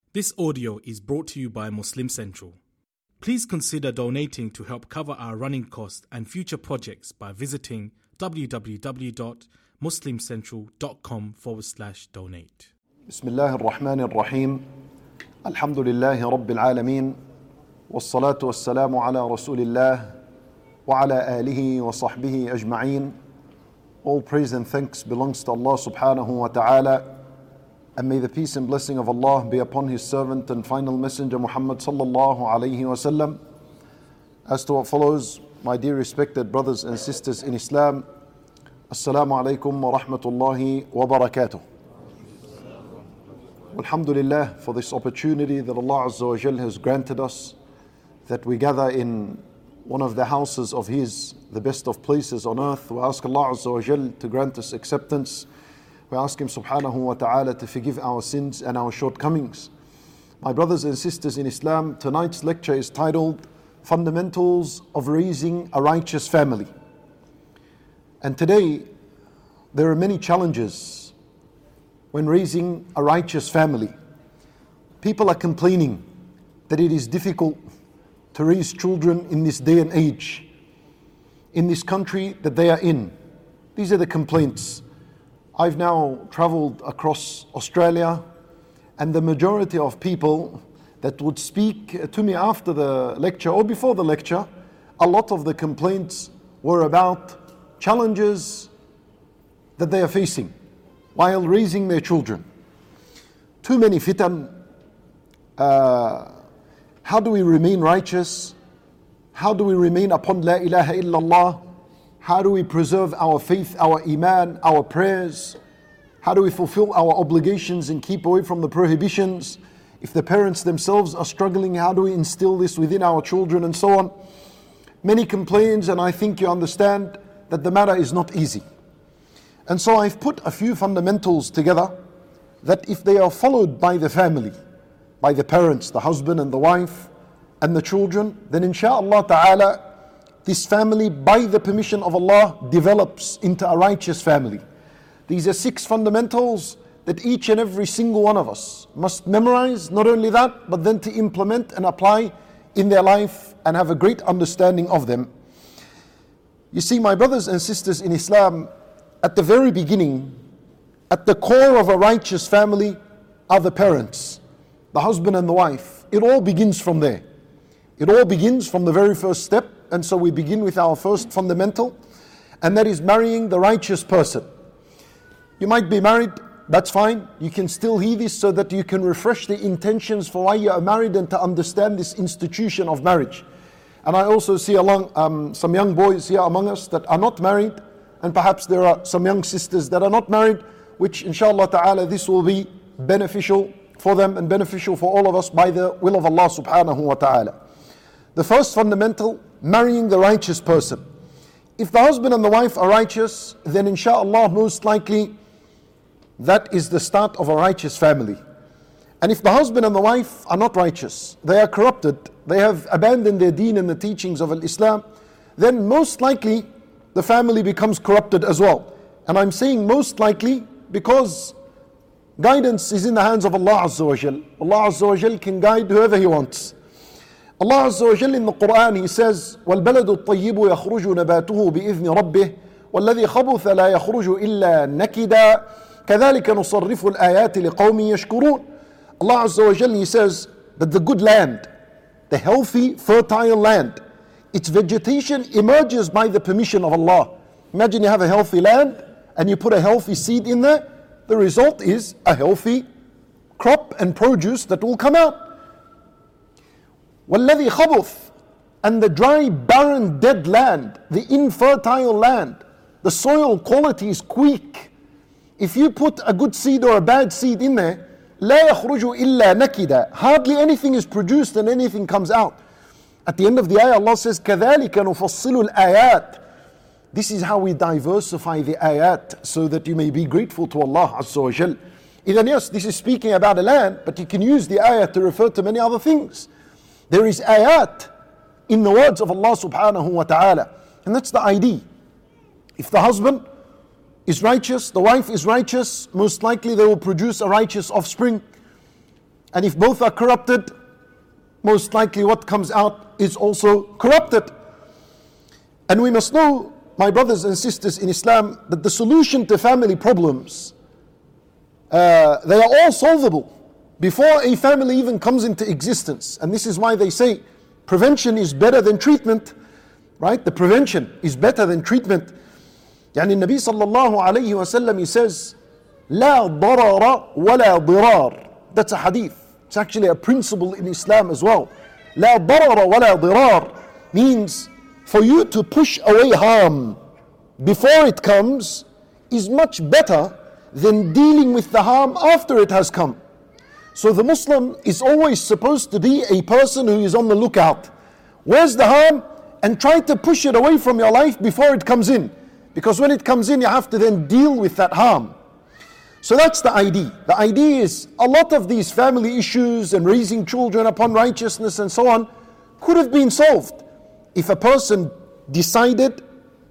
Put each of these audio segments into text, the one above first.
This audio is brought to you by Muslim Central. Please consider donating to help cover our running costs and future projects by visiting www.muslimcentral.com/donate. Bismillah ar-Rahman ar-Rahim. Alhamdulillahi Rabbil Alameen. Wassalatu wassalamu ala Rasulillah wa ala alihi wa sahbihi ajma'een. All praise and thanks belongs to Allah subhanahu wa ta'ala. And may the peace and blessing of Allah be upon His servant and final messenger Muhammad sallallahu alayhi wa sallam. As to what follows, my dear respected brothers and sisters in Islam, Assalamu alaikum wa rahmatullahi wa barakatuh. Alhamdulillah for this opportunity that Allah Azza wa Jal has granted us, that we gather in one of the houses of His, the best of places on earth. We ask Allah Azza wa Jal to grant us acceptance. We ask Him subhanahu wa ta'ala to forgive our sins and our shortcomings. My brothers and sisters in Islam, tonight's lecture is titled Fundamentals of Raising a Righteous Family. And today, there are many challenges when raising a righteous family. People are complaining that it is difficult to raise children in this day and age, in this country that they are in. These are the complaints. I've now traveled across Australia, and the majority of people that would speak to me after the lecture or before the lecture, a lot of the complaints were about challenges that they are facing while raising their children. Too many fitan. How do we remain righteous? How do we remain upon La ilaha illallah? How do we preserve our faith, our iman, our prayers? How do we fulfill our obligations and keep away from the prohibitions? If the parents themselves are struggling, how do we instill this within our children and so on? Many complaints, and I think you understand that the matter is not easy. And so I've put a few fundamentals together that if they are followed by the family, by the parents, the husband and the wife and the children, then insha'Allah ta'ala, this family, by the permission of Allah, develops into a righteous family. These are 6 fundamentals that each and every single one of us must memorize. Not only that, but then to implement and apply in their life and have a great understanding of them. You see, my brothers and sisters in Islam, at the very beginning, at the core of a righteous family are the parents, the husband and the wife. It all begins from there. It all begins from the very first step. And so we begin with our first fundamental, and that is marrying the righteous person. You might be married, that's fine. You can still hear this so that you can refresh the intentions for why you are married and to understand this institution of marriage. And I also see some young boys here among us that are not married, and perhaps there are some young sisters that are not married, which inshallah ta'ala this will be beneficial for them and beneficial for all of us by the will of Allah subhanahu wa ta'ala. The first fundamental, marrying the righteous person. If the husband and the wife are righteous, then insha'Allah most likely that is the start of a righteous family. And if the husband and the wife are not righteous, they are corrupted, they have abandoned their deen and the teachings of Islam, then most likely the family becomes corrupted as well. And I'm saying most likely because guidance is in the hands of Allah Azza wa Jal. Allah Azza wa Jal can guide whoever He wants. Allah Azza wa Jal in the Quran, He says, وَالْبَلَدُ الطَّيِّبُ يَخْرُجُ نَبَاتُهُ بِإِذْنِ رَبِّهِ وَالَّذِي خَبُثَ لَا يَخْرُجُ إِلَّا نَكِدًا كَذَلِكَ نُصَرِّفُ الْآيَاتِ لِقَوْمٍ يَشْكُرُونَ. Allah Azza wa Jal, He says that the good land, the healthy, fertile land, its vegetation emerges by the permission of Allah. Imagine you have a healthy land and you put a healthy seed in there. The result is a healthy crop and produce that will come out. وَالَّذِي خَبُث, and the dry, barren, dead land, the infertile land, the soil quality is weak. If you put a good seed or a bad seed in there, لَا يَخْرُجُ إِلَّا نَكِدًا, hardly anything is produced and anything comes out. At the end of the ayah, Allah says, كَذَلِكَ نُفَصِّلُ الْآيَاتِ. This is how we diversify the ayat so that you may be grateful to Allah Azza wa Jal. Even yes, this is speaking about a land, but you can use the ayat to refer to many other things. There is ayat in the words of Allah subhanahu wa ta'ala. And that's the idea. If the husband is righteous, the wife is righteous, most likely they will produce a righteous offspring. And if both are corrupted, most likely what comes out is also corrupted. And we must know, my brothers and sisters in Islam, that the solution to family problems, they are all solvable before a family even comes into existence. And this is why they say prevention is better than treatment, right? The prevention is better than treatment. Yani Nabi sallallahu alayhi wa sallam, he says, لا ضرر ولا ضرار. That's a hadith. It's actually a principle in Islam as well. لا ضرر ولا ضرار means for you to push away harm before it comes is much better than dealing with the harm after it has come. So the Muslim is always supposed to be a person who is on the lookout. Where's the harm? And try to push it away from your life before it comes in. Because when it comes in, you have to then deal with that harm. So that's the idea. The idea is a lot of these family issues and raising children upon righteousness and so on could have been solved if a person decided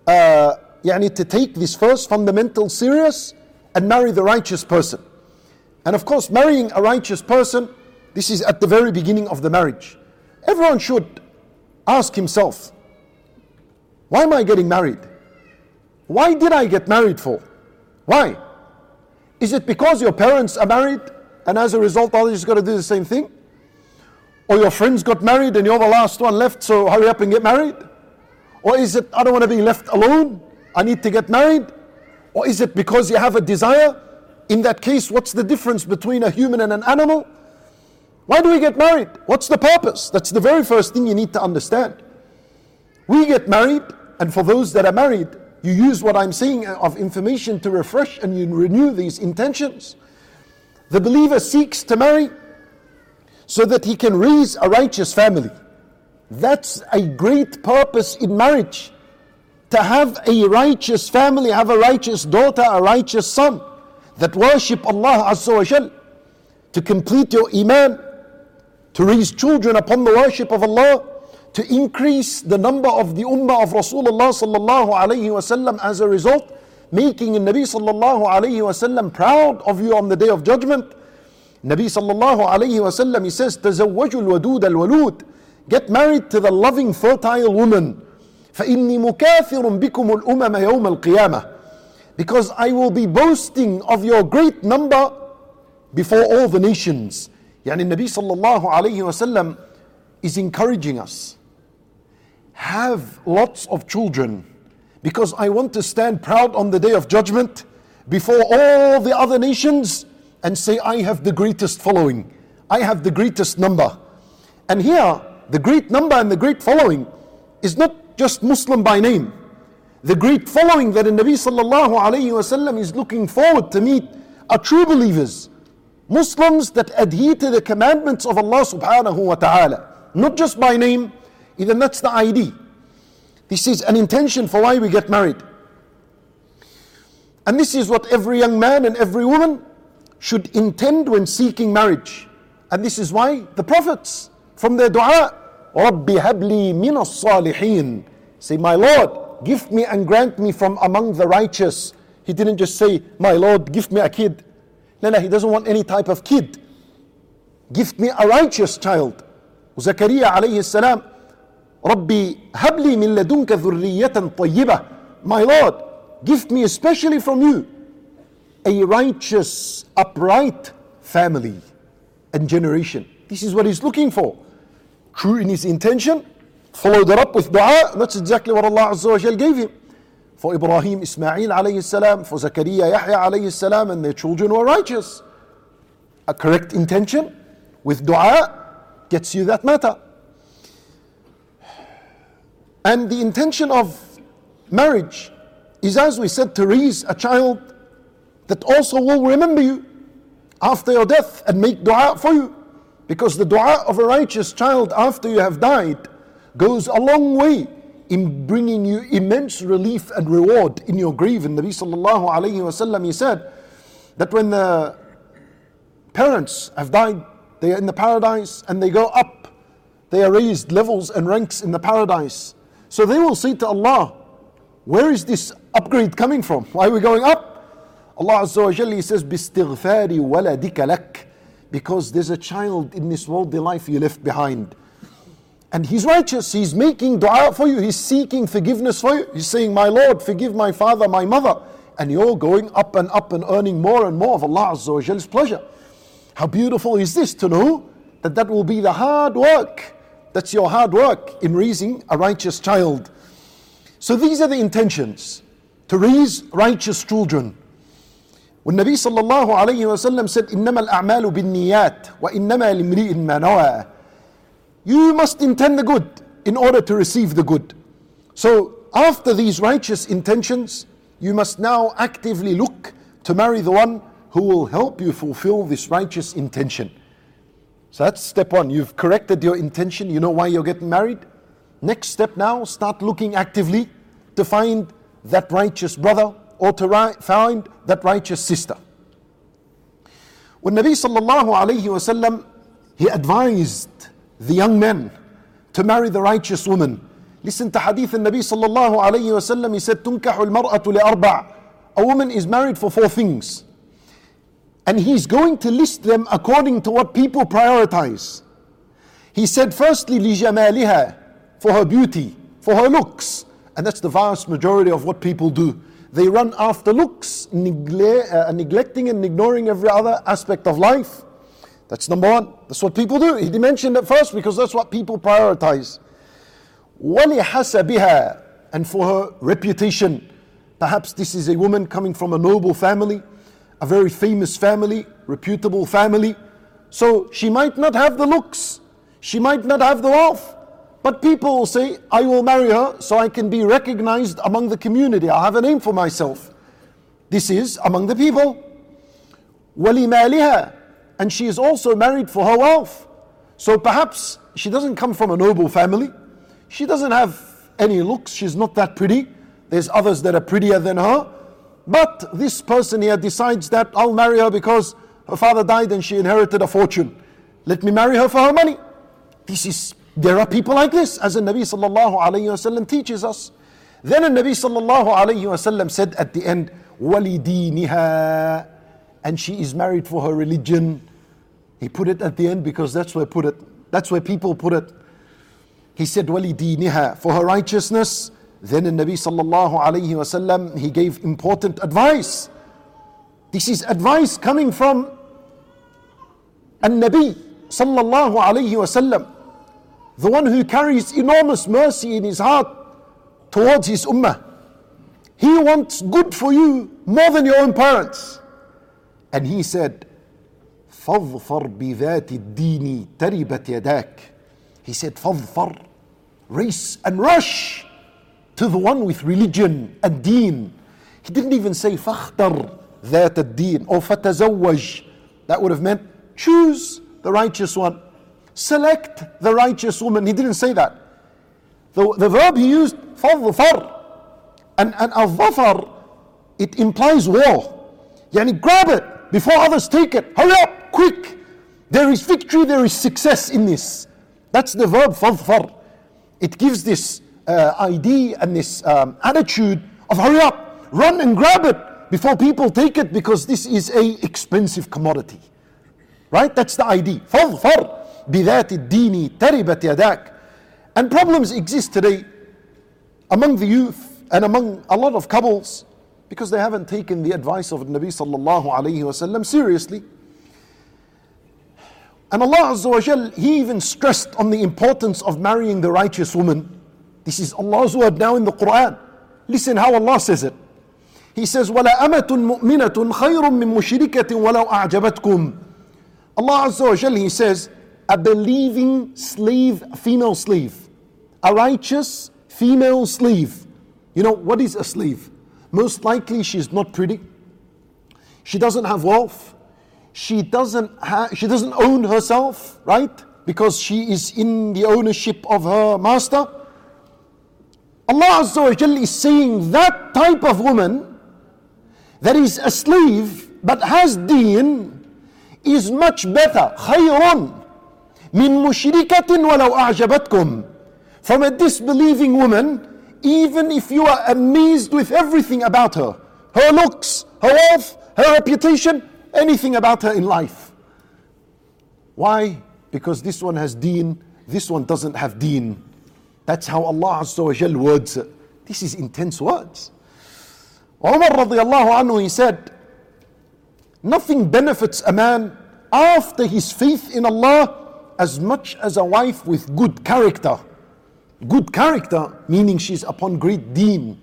to take this first fundamental serious and marry the righteous person. And of course, marrying a righteous person, this is at the very beginning of the marriage. Everyone should ask himself, why am I getting married? Why did I get married for? Why? Is it because your parents are married and as a result others got to do the same thing? Or your friends got married and you're the last one left, so hurry up and get married? Or is it, I don't want to be left alone, I need to get married? Or is it because you have a desire? In that case, what's the difference between a human and an animal? Why do we get married? What's the purpose? That's the very first thing you need to understand. We get married, and for those that are married, you use what I'm saying of information to refresh and you renew these intentions. The believer seeks to marry so that he can raise a righteous family. That's a great purpose in marriage. To have a righteous family, have a righteous daughter, a righteous son that worship Allah Azza wa Jal, to complete your iman, to raise children upon the worship of Allah, to increase the number of the ummah of Rasulullah sallallahu alayhi wa sallam as a result, making the Nabi sallallahu alayhi wa sallam proud of you on the day of judgment. Nabi sallallahu alayhi wa sallam, he says, تزوجوا الودود الولود, get married to the loving fertile woman. فإني مكاثر بكم الأمم يوم القيامة, because I will be boasting of your great number before all the nations. Yani Nabi sallallahu alayhi wa sallam is encouraging us, have lots of children, because I want to stand proud on the day of judgment before all the other nations and say, I have the greatest following, I have the greatest number. And here, the great number and the great following is not just Muslim by name. The great following that the Nabi sallallahu alayhi wa sallam is looking forward to meet are true believers, Muslims that adhere to the commandments of Allah subhanahu wa ta'ala, not just by name. Even that's the idea. This is an intention for why we get married. And this is what every young man and every woman should intend when seeking marriage. And this is why the prophets, from their dua, رَبِّ هَبْ لِي مِنَ الصَّالِحِينَ, say, my Lord, give me and grant me from among the righteous. He didn't just say, my Lord, give me a kid. No, he doesn't want any type of kid. Give me a righteous child. Zakaria alayhi salam, رَبِّ هَبْ لِي مِن لَدُنْكَ ذُرِّيَّةً طَيِّبَةً, my Lord, give me especially from you a righteous, upright family and generation. This is what he's looking for. True in his intention, followed it up with dua. That's exactly what Allah Azza wa Jal gave him. For Ibrahim, Ismail alayhi salam, for Zakaria, Yahya alayhi salam, and their children were righteous. A correct intention with dua gets you that matter. And the intention of marriage is, as we said, to raise a child that also will remember you after your death and make dua for you. Because the dua of a righteous child after you have died goes a long way in bringing you immense relief and reward in your grave. And Nabi sallallahu alayhi wa sallam, he said that when the parents have died, they are in the paradise and they go up. They are raised levels and ranks in the paradise. So they will say to Allah, where is this upgrade coming from? Why are we going up? Allah Azza wa Jalla, he says, بِاسْتِغْفَارِ وَلَدِكَ لَكَ, because there's a child in this worldly life you left behind. And he's righteous, he's making dua for you, he's seeking forgiveness for you. He's saying, my Lord, forgive my father, my mother. And you're going up and earning more and more of Allah Azza wa Jall's pleasure. How beautiful is this to know that that will be the hard work. That's your hard work in raising a righteous child. So these are the intentions, to raise righteous children. When Nabi sallallahu alayhi wa sallam said, إِنَّمَا الْأَعْمَالُ بِالنِّيَّاتِ وَإِنَّمَا لِمْرِئٍ مَا نَوَى. You must intend the good in order to receive the good. So after these righteous intentions, you must now actively look to marry the one who will help you fulfill this righteous intention. So that's step one. You've corrected your intention. You know why you're getting married. Next step now, start looking actively to find that righteous brother or to find that righteous sister. When Nabi sallallahu alayhi wa sallam, he advised the young men to marry the righteous woman. Listen to hadith in Nabi sallallahu alayhi wa sallam. He said, تُنْكَحُ الْمَرْأَةُ لِأَرْبَعٍ. A woman is married for 4 things. And he's going to list them according to what people prioritize. He said, firstly, لِجَمَالِهَا, for her beauty, for her looks. And that's the vast majority of what people do. They run after looks, neglecting and ignoring every other aspect of life. That's number one. That's what people do. He mentioned it first because that's what people prioritize. وَلِحَسَبِهَا, and for her reputation. Perhaps this is a woman coming from a noble family, a very famous family, reputable family. So she might not have the looks, she might not have the wealth, but people will say, I will marry her so I can be recognized among the community. I'll have a name for myself. This is among the people. وَلِمَالِهَا, and she is also married for her wealth. So perhaps she doesn't come from a noble family. She doesn't have any looks. She's not that pretty. There's others that are prettier than her. But this person here decides that I'll marry her because her father died and she inherited a fortune. Let me marry her for her money. There are people like this, as the Nabi sallallahu alayhi wa sallam teaches us. Then the Nabi sallallahu alayhi wa sallam said at the end, وَلِدِينِهَا, and she is married for her religion. He put it at the end because that's where people put it. He said, وَلِدِينِهَا, for her righteousness. Then the Nabi sallallahu alayhi wa sallam, he gave important advice. This is advice coming from An-Nabi sallallahu alayhi wa sallam, the one who carries enormous mercy in his heart towards his ummah. He wants good for you more than your own parents. And he said, فَاظْفَرْ بِذَاتِ الدِّينِ تَرِبَتْ يَدَاكَ. He said, فَاظْفَرْ, race and rush to the one with religion and deen. He didn't even say فَاخْتَرْ ذَاتَ الدِّينِ or فَتَزَوَّجْ. That would have meant choose the righteous one. Select the righteous woman. He didn't say that. The verb he used, فَاظْفَرْ. And al-dhafar, it implies war. Yani grab it before others take it. Hurry up, quick. There is victory, there is success in this. That's the verb فَاظْفَرْ. It gives this idea and this attitude of hurry up, run and grab it before people take it, because this is a expensive commodity. Right? That's the idea. فَاظْفَرْ بِذَاتِ الدِّينِ تَرِبَتْ يَدَاكَ. And problems exist today among the youth and among a lot of couples because they haven't taken the advice of Nabi sallallahu alayhi wa sallam seriously. And Allah Azza wa Jal, He even stressed on the importance of marrying the righteous woman. This is Allah's word now in the Quran. Listen how Allah says it. He says, وَلَا أَمَةٌ مُؤْمِنَةٌ خَيْرٌ مِّن مُشْرِكَةٍ وَلَوْ أَعْجَبَتْكُمْ. Allah Azza wa Jal, He says, a believing slave, female slave, a righteous female slave. You know, what is a slave? Most likely she's not pretty. She doesn't have wealth. She doesn't own herself, right? Because she is in the ownership of her master. Allah Azza wa Jalla is saying that type of woman that is a slave but has deen is much better. خَيْرٌ مِّن مُشْرِكَةٍ وَلَوْ أَعْجَبَتْكُمْ. From a disbelieving woman, even if you are amazed with everything about her, her looks, her wealth, her reputation, anything about her in life. Why? Because this one has deen, this one doesn't have deen. That's how Allah Azza wa Jal words it. This is intense words. Umar radiallahu anhu, he said, nothing benefits a man after his faith in Allah as much as a wife with good character. Good character, meaning she's upon great deen,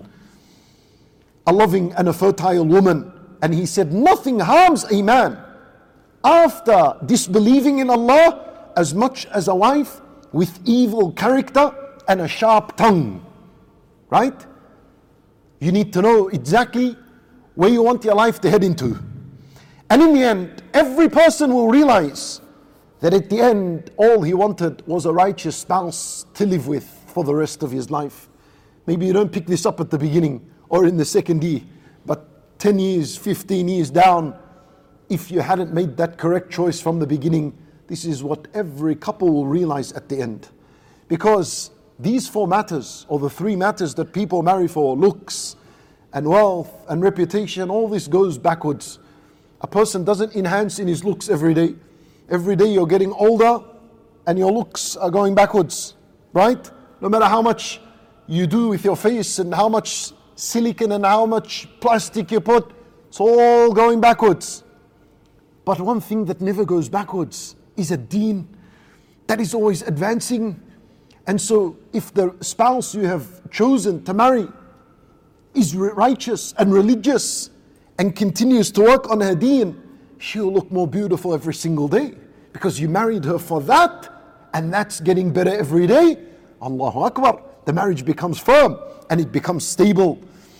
a loving and a fertile woman. And he said, nothing harms a man after disbelieving in Allah as much as a wife with evil character and a sharp tongue. Right? You need to know exactly where you want your life to head into. And in the end, every person will realize that at the end, all he wanted was a righteous spouse to live with for the rest of his life. Maybe you don't pick this up at the beginning or in the second year, but 10 years, 15 years down, if you hadn't made that correct choice from the beginning, this is what every couple will realize at the end. Because these 4 matters, or the 3 matters that people marry for, looks and wealth and reputation, all this goes backwards. A person doesn't enhance in his looks every day. Every day you're getting older and your looks are going backwards, right? No matter how much you do with your face and how much silicone and how much plastic you put, it's all going backwards. But one thing that never goes backwards is a deen that is always advancing. And so if the spouse you have chosen to marry is righteous and religious and continues to work on her deen, she'll look more beautiful every single day because you married her for that, and that's getting better every day. Allahu Akbar. The marriage becomes firm and it becomes stable.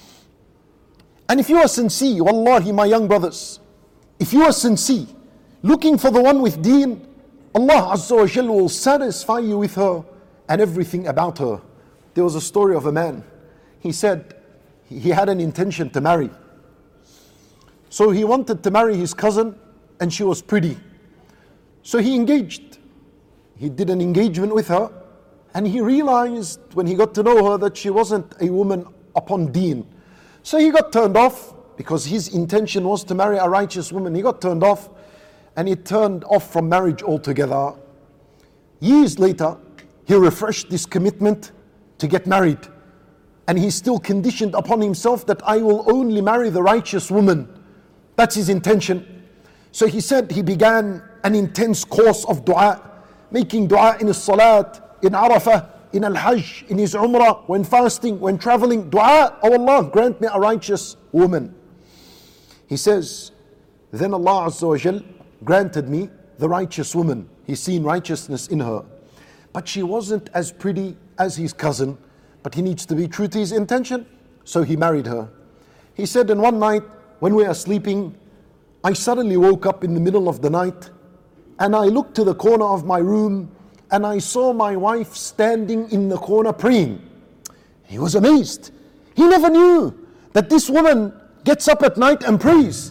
And if you are sincere, wallahi my young brothers, if you are sincere, looking for the one with deen, Allah Azza wa Jalla will satisfy you with her and everything about her. There was a story of a man. He said he had an intention to marry. So he wanted to marry his cousin and she was pretty. So he engaged. He did an engagement with her and he realized when he got to know her that she wasn't a woman upon deen. So he got turned off because his intention was to marry a righteous woman. He got turned off and he turned off from marriage altogether. Years later, he refreshed this commitment to get married. And he's still conditioned upon himself that I will only marry the righteous woman. That's his intention. So he said he began an intense course of dua, making dua in his salat, in Arafah, in al-Hajj, in his Umrah, when fasting, when traveling. Dua, oh Allah, grant me a righteous woman. He says, then Allah Azza wa Jal granted me the righteous woman. He's seen righteousness in her. But she wasn't as pretty as his cousin, but he needs to be true to his intention, so he married her. He said, and one night when we are sleeping, I suddenly woke up in the middle of the night and I looked to the corner of my room and I saw my wife standing in the corner praying. He was amazed. He never knew that this woman gets up at night and prays.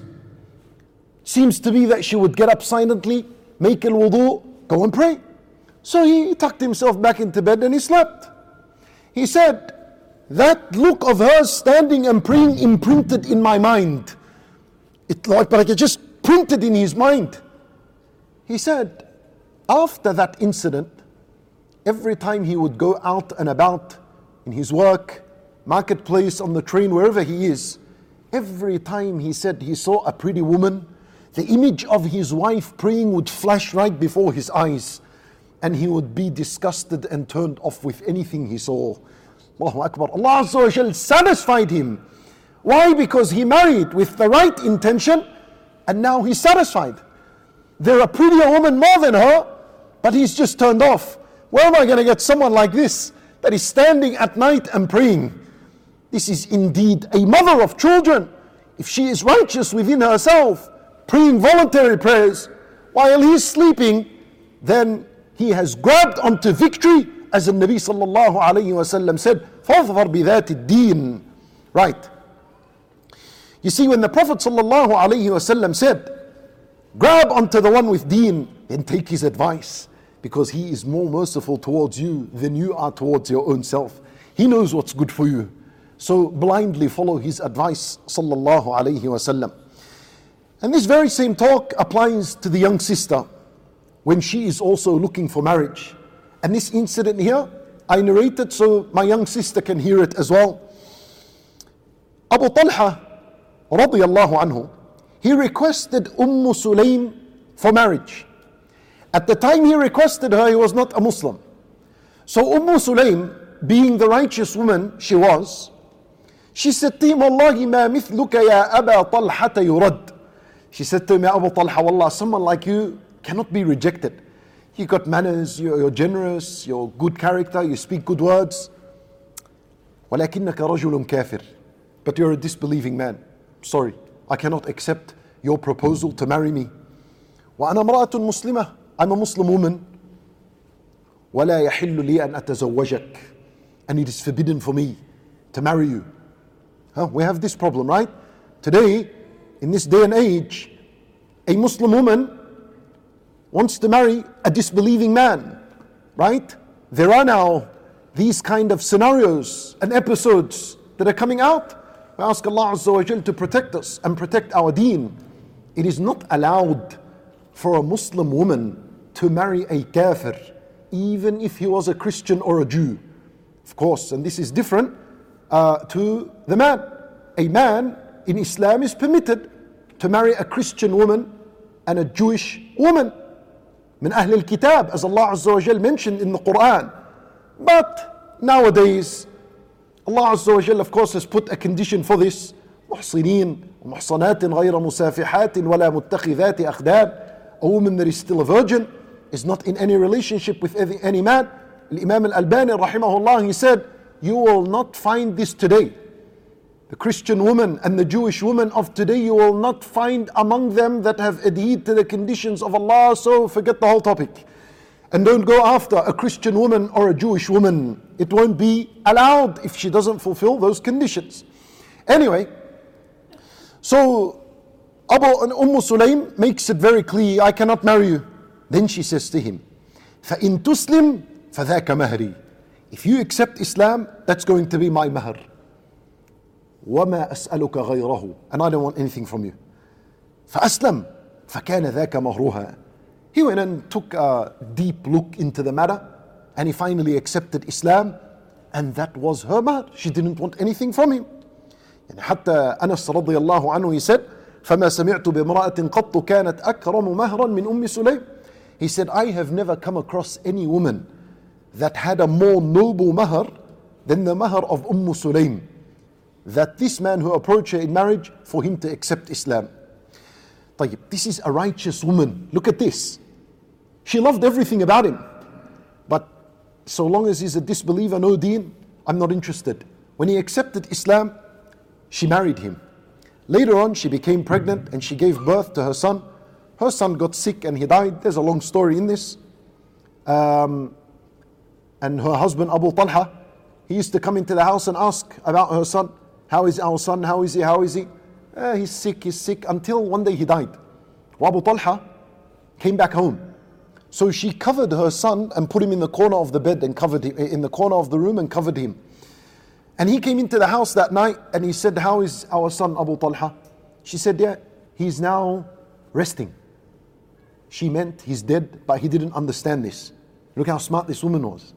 Seems to be that she would get up silently, make al-wudu, go and pray. So he tucked himself back into bed and he slept. He said, that look of her standing and praying imprinted in my mind. It like it just printed in his mind. He said, after that incident, every time he would go out and about in his work, marketplace, on the train, wherever he is, every time he said he saw a pretty woman, the image of his wife praying would flash right before his eyes. And he would be disgusted and turned off with anything he saw. Allahu Akbar. Allah Azza wa Jal satisfied him. Why? Because he married with the right intention and now he's satisfied. There are prettier women more than her, but he's just turned off. Where am I going to get someone like this that is standing at night and praying? This is indeed a mother of children. If she is righteous within herself, praying voluntary prayers while he's sleeping, then he has grabbed onto victory, as the Nabi sallallahu alayhi wa sallam said, فَاظْفَرْ بِذَاتِ الدِّينِ. Right. You see, when the Prophet sallallahu alayhi wa sallam said, grab onto the one with deen, then take his advice, because he is more merciful towards you than you are towards your own self. He knows what's good for you. So blindly follow his advice, sallallahu alayhi wa sallam. And this very same talk applies to the young sister. when she is also looking for marriage. And this incident here, I narrated so my young sister can hear it as well. Abu Talha, radiyallahu anhu, he requested Sulaym for marriage. At the time he requested her, he was not a Muslim. So Sulaym, being the righteous woman she was, she said to him, Wallahi ma mithluka ya Aba Talhata yurad. She said to him, Ya Abu Talha, wallah, someone like you cannot be rejected. You got manners, you're generous, you're good character, you speak good words. وَلَكِنَّكَ رَجُلٌ كَافِرٌ. But you're a disbelieving man. Sorry, I cannot accept your proposal to marry me. وَأَنَا امْرَأَةٌ مُسْلِمَةٌ. I'm a Muslim woman. وَلَا يَحِلُّ لِي أَنْ أَتَزَوَّجَكَ. And it is forbidden for me to marry you. We have this problem, right? Today, in this day and age, a Muslim woman wants to marry a disbelieving man, right? There are now these kind of scenarios and episodes that are coming out. We ask Allah Azza wa Jal to protect us and protect our deen. It is not allowed for a Muslim woman to marry a kafir, even if he was a Christian or a Jew. Of course, and this is different to the man. A man in Islam is permitted to marry a Christian woman and a Jewish woman. من أهل الكتاب, as Allah Azza wa Jal mentioned in the Quran. But nowadays, Allah Azza wa Jal of course has put a condition for this. محصنين ومحصنات غير مسافحات ولا متخذات أخدان. A woman that is still a virgin, is not in any relationship with any man. Imam al-Albani rahimahullah, he said, you will not find this today. The Christian woman and the Jewish woman of today, you will not find among them that have adhered to the conditions of Allah, so forget the whole topic. And don't go after a Christian woman or a Jewish woman. It won't be allowed if she doesn't fulfill those conditions. Anyway, so Sulaym makes it very clear, I cannot marry you. Then she says to him, فَإِن تُسْلِمْ فَذَاكَ مَهْرِي. If you accept Islam, that's going to be my mahr. وَمَا أَسْأَلُكَ غَيْرَهُ. And I don't want anything from you. فَأَسْلَمْ فَكَانَ ذَاكَ مَهْرُهَا. He went and took a deep look into the matter, and he finally accepted Islam, and that was her mahr. She didn't want anything from him. And حتى أنس رضي الله عنه, he said, فَمَا سَمِعْتُ بِامْرَأَةٍ قَطُّ كَانَتْ أَكْرَمُ مَهْرًا مِنْ أُمِّ سُلَيْمٍ. He said, I have never come across any woman that had a more noble mahr than the mahr of Sulaym. That this man who approached her in marriage, for him to accept Islam. طيب, this is a righteous woman. Look at this. She loved everything about him. But so long as he's a disbeliever, no deen, I'm not interested. When he accepted Islam, she married him. Later on, she became pregnant and she gave birth to her son. Her son got sick and he died. There's a long story in this. And her husband, Abu Talha, he used to come into the house and ask about her son. How is our son? How is he? How is he? He's sick, until one day he died. Abu Talha came back home. So she covered her son and put him in the corner of the bed and covered him, in the corner of the room and covered him. And he came into the house that night and he said, how is our son Abu Talha? She said, yeah, he's now resting. She meant he's dead, but he didn't understand this. Look how smart this woman was.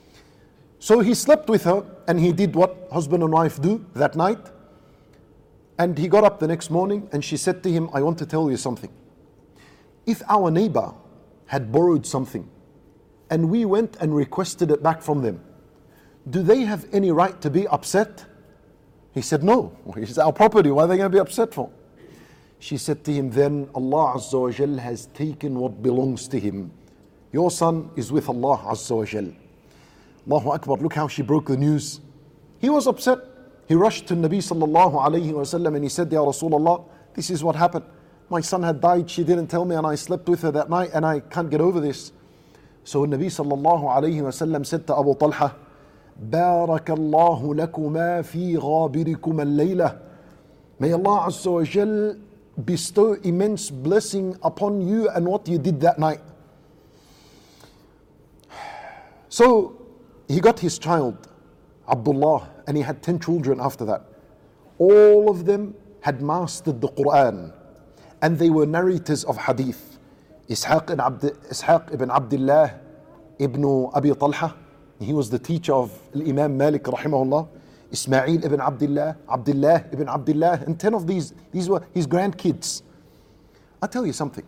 So he slept with her and he did what husband and wife do that night. And he got up the next morning and she said to him, I want to tell you something. If our neighbor had borrowed something and we went and requested it back from them, do they have any right to be upset? He said, no, it's our property, why are they going to be upset for? She said to him, then Allah Azza wa Jal has taken what belongs to him. Your son is with Allah Azza wa Jal. Allahu Akbar, look how she broke the news. He was upset. He rushed to Nabi sallallahu alayhi wa sallam and he said, Ya Rasulullah, this is what happened. My son had died, she didn't tell me and I slept with her that night and I can't get over this. So Nabi sallallahu alayhi wa sallam said to Abu Talha, بارك الله لكما في غابركما الليلة. May Allah Azza wa Jal bestow immense blessing upon you and what you did that night. So he got his child, Abdullah, and he had 10 children after that. All of them had mastered the Quran and they were narrators of hadith. Ishaq ibn Abdullah ibn Abi Talha. He was the teacher of Imam Malik rahimahullah. Ismail ibn Abdullah, Abdullah ibn Abdullah, and 10 of these were his grandkids. I'll tell you something.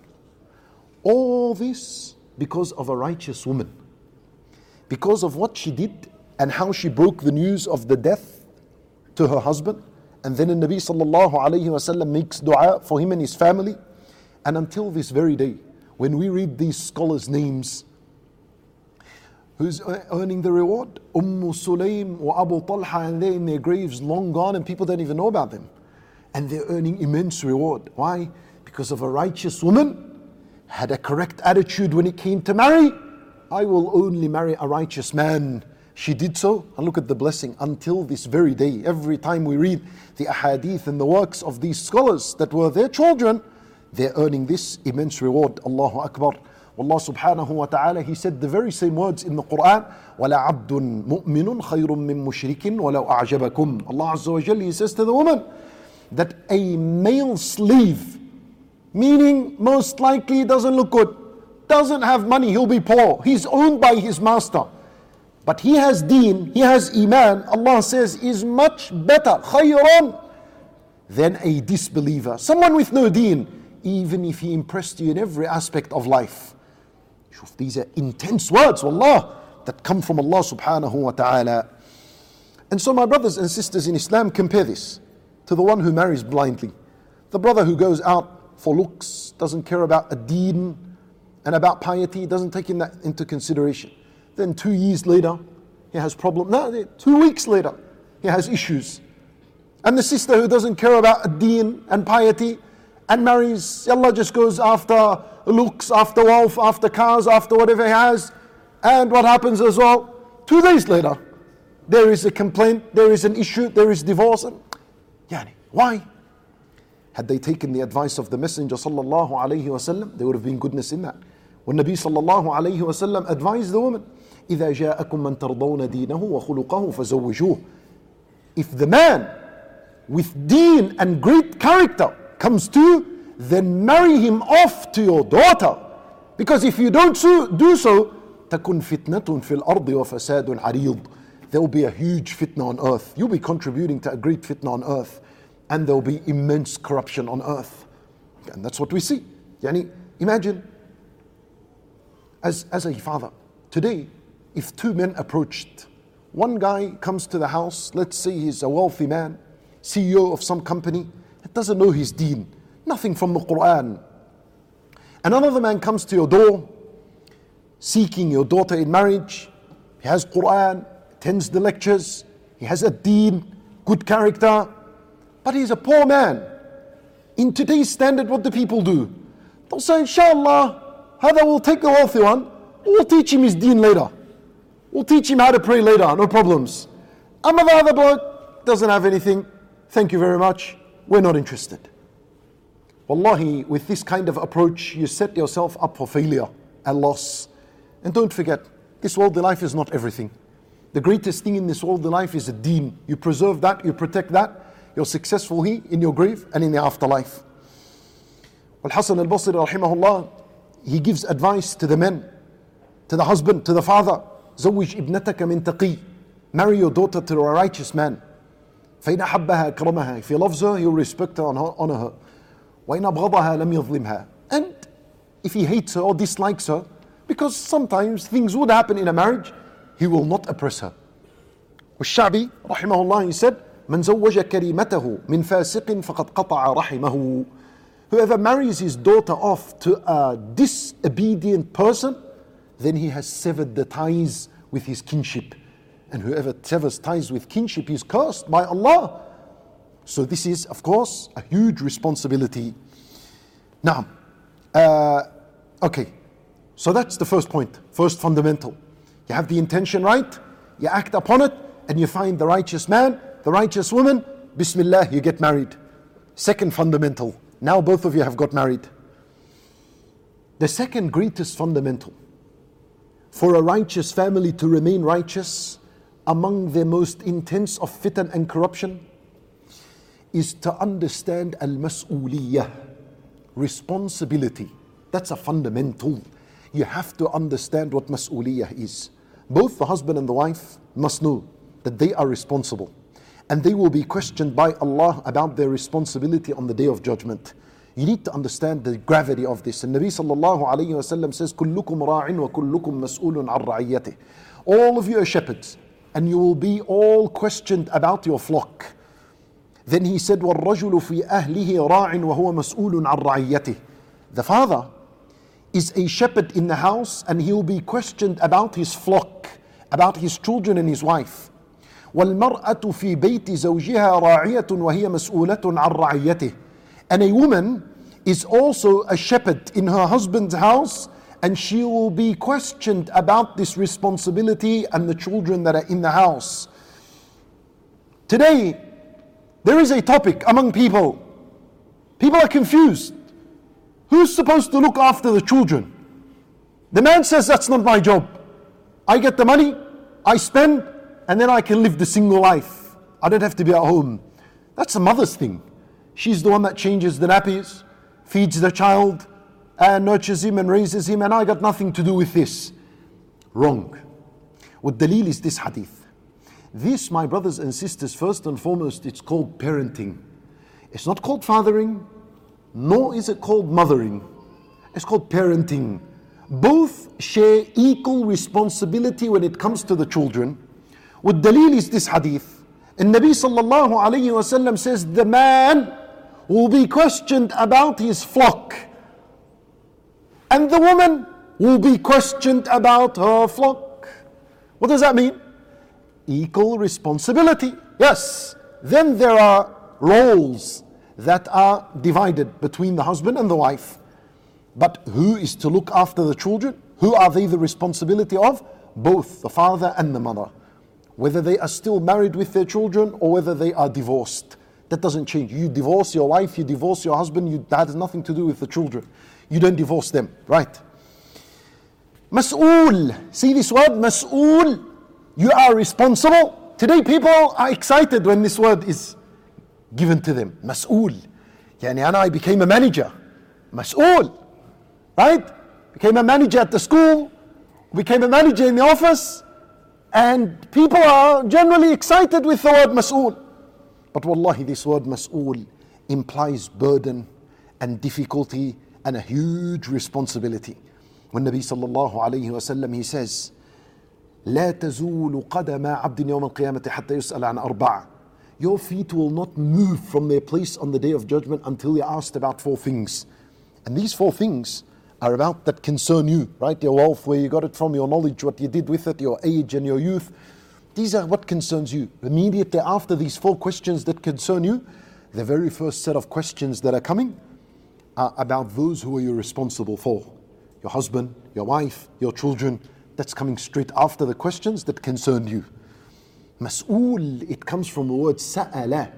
All this because of a righteous woman. Because of what she did and how she broke the news of the death to her husband. And then the Nabi sallallahu alayhi wasallam makes dua for him and his family. And until this very day, when we read these scholars' names, who's earning the reward? Sulaym wa Abu Talha, and they're in their graves long gone and people don't even know about them. And they're earning immense reward. Why? Because of a righteous woman, had a correct attitude when it came to marry. I will only marry a righteous man. She did so, and look at the blessing until this very day. Every time we read the ahadith and the works of these scholars that were their children, they're earning this immense reward. Allahu Akbar. Allah subhanahu wa ta'ala, He said the very same words in the Quran. وَلَا عَبْدٌ مُؤْمِنٌ خَيْرٌ مِّن مُشْرِكٍ وَلَوْ أَعْجَبَكُمْ. Allah Azza wa Jalla, He says to the woman that a male slave, meaning most likely doesn't look good, doesn't have money, he'll be poor, he's owned by his master, but he has deen, he has iman, Allah says is much better, خَيْرٌ, than a disbeliever. Someone with no deen, even if he impressed you in every aspect of life. These are intense words, wallah, that come from Allah subhanahu wa ta'ala. And so my brothers and sisters in Islam, compare this to the one who marries blindly. The brother who goes out for looks, doesn't care about a deen and about piety, doesn't take that into consideration. Then 2 years later, he has problems. No, 2 weeks later, he has issues. And the sister who doesn't care about a deen and piety and marries, Allah just goes after looks, after wealth, after cars, after whatever he has. And what happens as well? 2 days later, there is a complaint, there is an issue, there is divorce. And, why? Had they taken the advice of the Messenger sallallahu alayhi wasallam, there would have been goodness in that. When Nabi sallallahu alayhi wasallam advised the woman, إِذَا جَاءَكُم مَّن تَرْضَوْنَ دِينَهُ وَخُلُقَهُ فَزَوِّجُوهُ. If the man with deen and great character comes to you, then marry him off to your daughter. Because if you don't do so, تَكُنْ فِتْنَةٌ فِي الْأَرْضِ وَفَسَادٌ عَرِيضٌ. There will be a huge fitna on earth. You'll be contributing to a great fitna on earth. And there will be immense corruption on earth. And that's what we see. Imagine, as a father, today, if 2 men approached, one guy comes to the house, let's say he's a wealthy man, CEO of some company, that doesn't know his deen, nothing from the Quran. And another man comes to your door, seeking your daughter in marriage. He has Quran, attends the lectures, he has a deen, good character, but he's a poor man. In today's standard, what do people do? They'll say, inshallah, Hada will take the wealthy one, we'll teach him his deen later. We'll teach him how to pray later, no problems. The other bloke doesn't have anything, thank you very much, we're not interested. Wallahi, with this kind of approach, you set yourself up for failure and loss. And don't forget, this worldly life is not everything. The greatest thing in this worldly life is a deen. You preserve that, you protect that, you're successful in your grave and in the afterlife. Al-Hasan al-Basri rahimahullah, he gives advice to the men, to the husband, to the father. زوج ابنتك من تقي. Marry your daughter to a righteous man. فإن أحبها أكرمها. If he loves her, he'll respect her and honor her. وإن أبغضها لم يظلمها. And if he hates her or dislikes her, because sometimes things would happen in a marriage, he will not oppress her. والشعبي رحمه الله, he said, من زوج كريمته من فاسق فقد قطع رحمه. Whoever marries his daughter off to a disobedient person, then he has severed the ties with his kinship. And whoever severs ties with kinship is cursed by Allah. So this is, of course, a huge responsibility. Now, okay, so that's the first point, first fundamental. You have the intention right, you act upon it, and you find the righteous man, the righteous woman, Bismillah, you get married. Second fundamental, now both of you have got married. The second greatest fundamental for a righteous family to remain righteous among the most intense of fitan and corruption is to understand al-mas'uliyah, responsibility. That's a fundamental. You have to understand what mas'uliyah is. Both the husband and the wife must know that they are responsible. And they will be questioned by Allah about their responsibility on the Day of Judgment. You need to understand the gravity of this. And Nabi sallallahu alayhi wa sallam says, كُلُّكُمْ رَاعٍ وَكُلُّكُمْ مَسْئُولٌ عَنْ رَعِيَّتِهِ. All of you are shepherds, and you will be all questioned about your flock. Then he said, وَالرَّجُلُ فِي أَهْلِهِ رَاعٍ وَهُوَ مَسْئُولٌ عَنْ رَعِيَّتِهِ. The father is a shepherd in the house, and he will be questioned about his flock, about his children and his wife. وَالْمَرْأَةُ فِي بَيْتِ زَوْجِهَا رَاعِيَةٌ وَهِيَ مَسْئُولَةٌ عَنْ رَعِيَّتِهِ. And a woman is also a shepherd in her husband's house, and she will be questioned about this responsibility and the children that are in the house. Today, there is a topic among people. People are confused. Who's supposed to look after the children? The man says, that's not my job. I get the money, I spend, and then I can live the single life. I don't have to be at home. That's a mother's thing. She's the one that changes the nappies, feeds the child, and nurtures him and raises him, and I got nothing to do with this. Wrong. What dalil is this hadith? This, my brothers and sisters, first and foremost, it's called parenting. It's not called fathering, nor is it called mothering. It's called parenting. Both share equal responsibility when it comes to the children. What dalil is this hadith? And Nabi sallallahu alayhi wa sallam says, the man will be questioned about his flock, and the woman will be questioned about her flock. What does that mean? Equal responsibility. Yes. Then there are roles that are divided between the husband and the wife. But who is to look after the children? Who are they the responsibility of? Both the father and the mother. Whether they are still married with their children or whether they are divorced. That doesn't change. You divorce your wife, you divorce your husband, that has nothing to do with the children. You don't divorce them, right? Mas'ool. See this word, mas'ool? You are responsible. Today people are excited when this word is given to them. Mas'ool. Yani I became a manager. Mas'ool. Right? Became a manager at the school, became a manager in the office, and people are generally excited with the word mas'ool. But wallahi, this word mas'ool implies burden and difficulty and a huge responsibility. When Nabi sallallahu alayhi wa sallam, he says, لا تزول قدم عبد يوم القيامة حتى يسأل عن أربعة. Your feet will not move from their place on the Day of Judgment until you're asked about 4 things. And these 4 things are about that concern you, right? Your wealth, where you got it from, your knowledge, what you did with it, your age and your youth. These are what concerns you. Immediately after these 4 questions that concern you, the very first set of questions that are coming are about those who are you responsible for. Your husband, your wife, your children. That's coming straight after the questions that concern you. Mas'ool, it comes from the word sa'ala.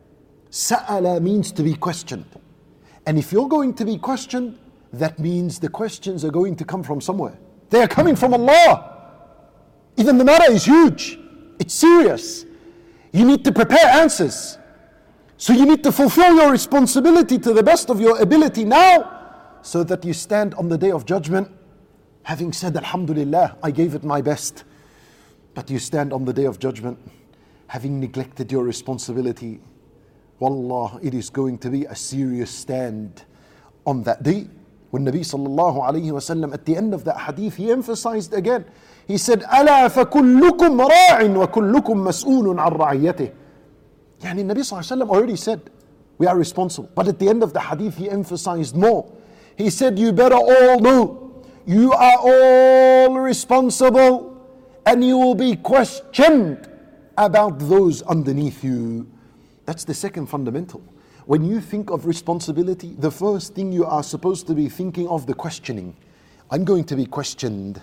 Sa'ala means to be questioned. And if you're going to be questioned, that means the questions are going to come from somewhere. They are coming from Allah. Even the matter is huge. It's serious. You need to prepare answers. So you need to fulfill your responsibility to the best of your ability now, so that you stand on the Day of Judgment having said, Alhamdulillah, I gave it my best. But you stand on the Day of Judgment having neglected your responsibility. Wallah, it is going to be a serious stand on that day. When Nabi sallallahu alayhi wa sallam, at the end of that hadith, he emphasized again. He said, أَلَا فَكُلُّكُمْ رَاعٍ وَكُلُّكُمْ مَسْئُولٌ عَنْ رَعِيَّتِهِ. Yani Nabi sallallahu alayhi wa sallam already said, we are responsible. But at the end of the hadith, he emphasized more. He said, you better all know, you are all responsible, and you will be questioned about those underneath you. That's the second fundamental. When you think of responsibility, the first thing you are supposed to be thinking of, the questioning. I'm going to be questioned.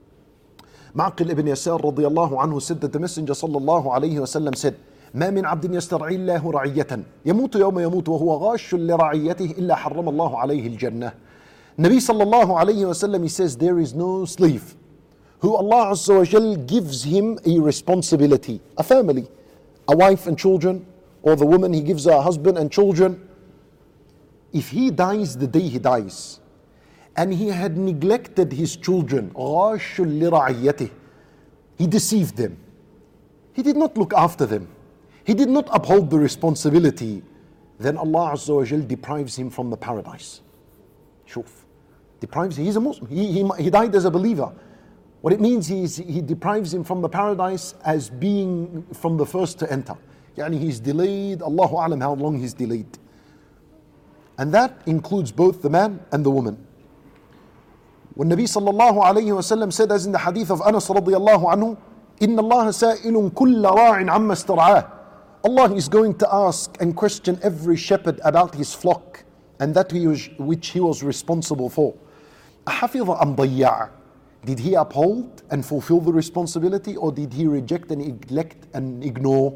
Ma'qil ibn Yasar radiyallahu anhu said that the Messenger sallallahu alayhi wa sallam said, ما من عبد يسترعي الله رعية يموت يوم يموت وهو غاش لرعيته إلا حرم الله عليه الجنة. Nabi sallallahu alayhi wa sallam, he says, there is no slave who Allah Azza wa Jal gives him a responsibility, a family, a wife and children, or the woman he gives her husband and children. If he dies the day he dies, and he had neglected his children. غَاشٌ لِرَعِيَّتِهِ. He deceived them. He did not look after them. He did not uphold the responsibility. Then Allah Azza wa Jal deprives him from the paradise. Shuf. Deprives him. He's a Muslim. He died as a believer. What it means is he deprives him from the paradise as being from the first to enter. Yani he's delayed. Allahu Alam how long he's delayed. And that includes both the man and the woman. When Nabi sallallahu alayhi wa sallam said, as in the hadith of Anas radiyallahu anhu, إِنَّ اللَّهَ سَائِلٌ كُلَّ رَاعٍ عَمَّا اسْتَرْعَاهُ. Allah is going to ask and question every shepherd about his flock and that which he was responsible for. أَحَفِظَ أَمْ ضَيَّعَ. Did he uphold and fulfill the responsibility, or did he reject and neglect and ignore?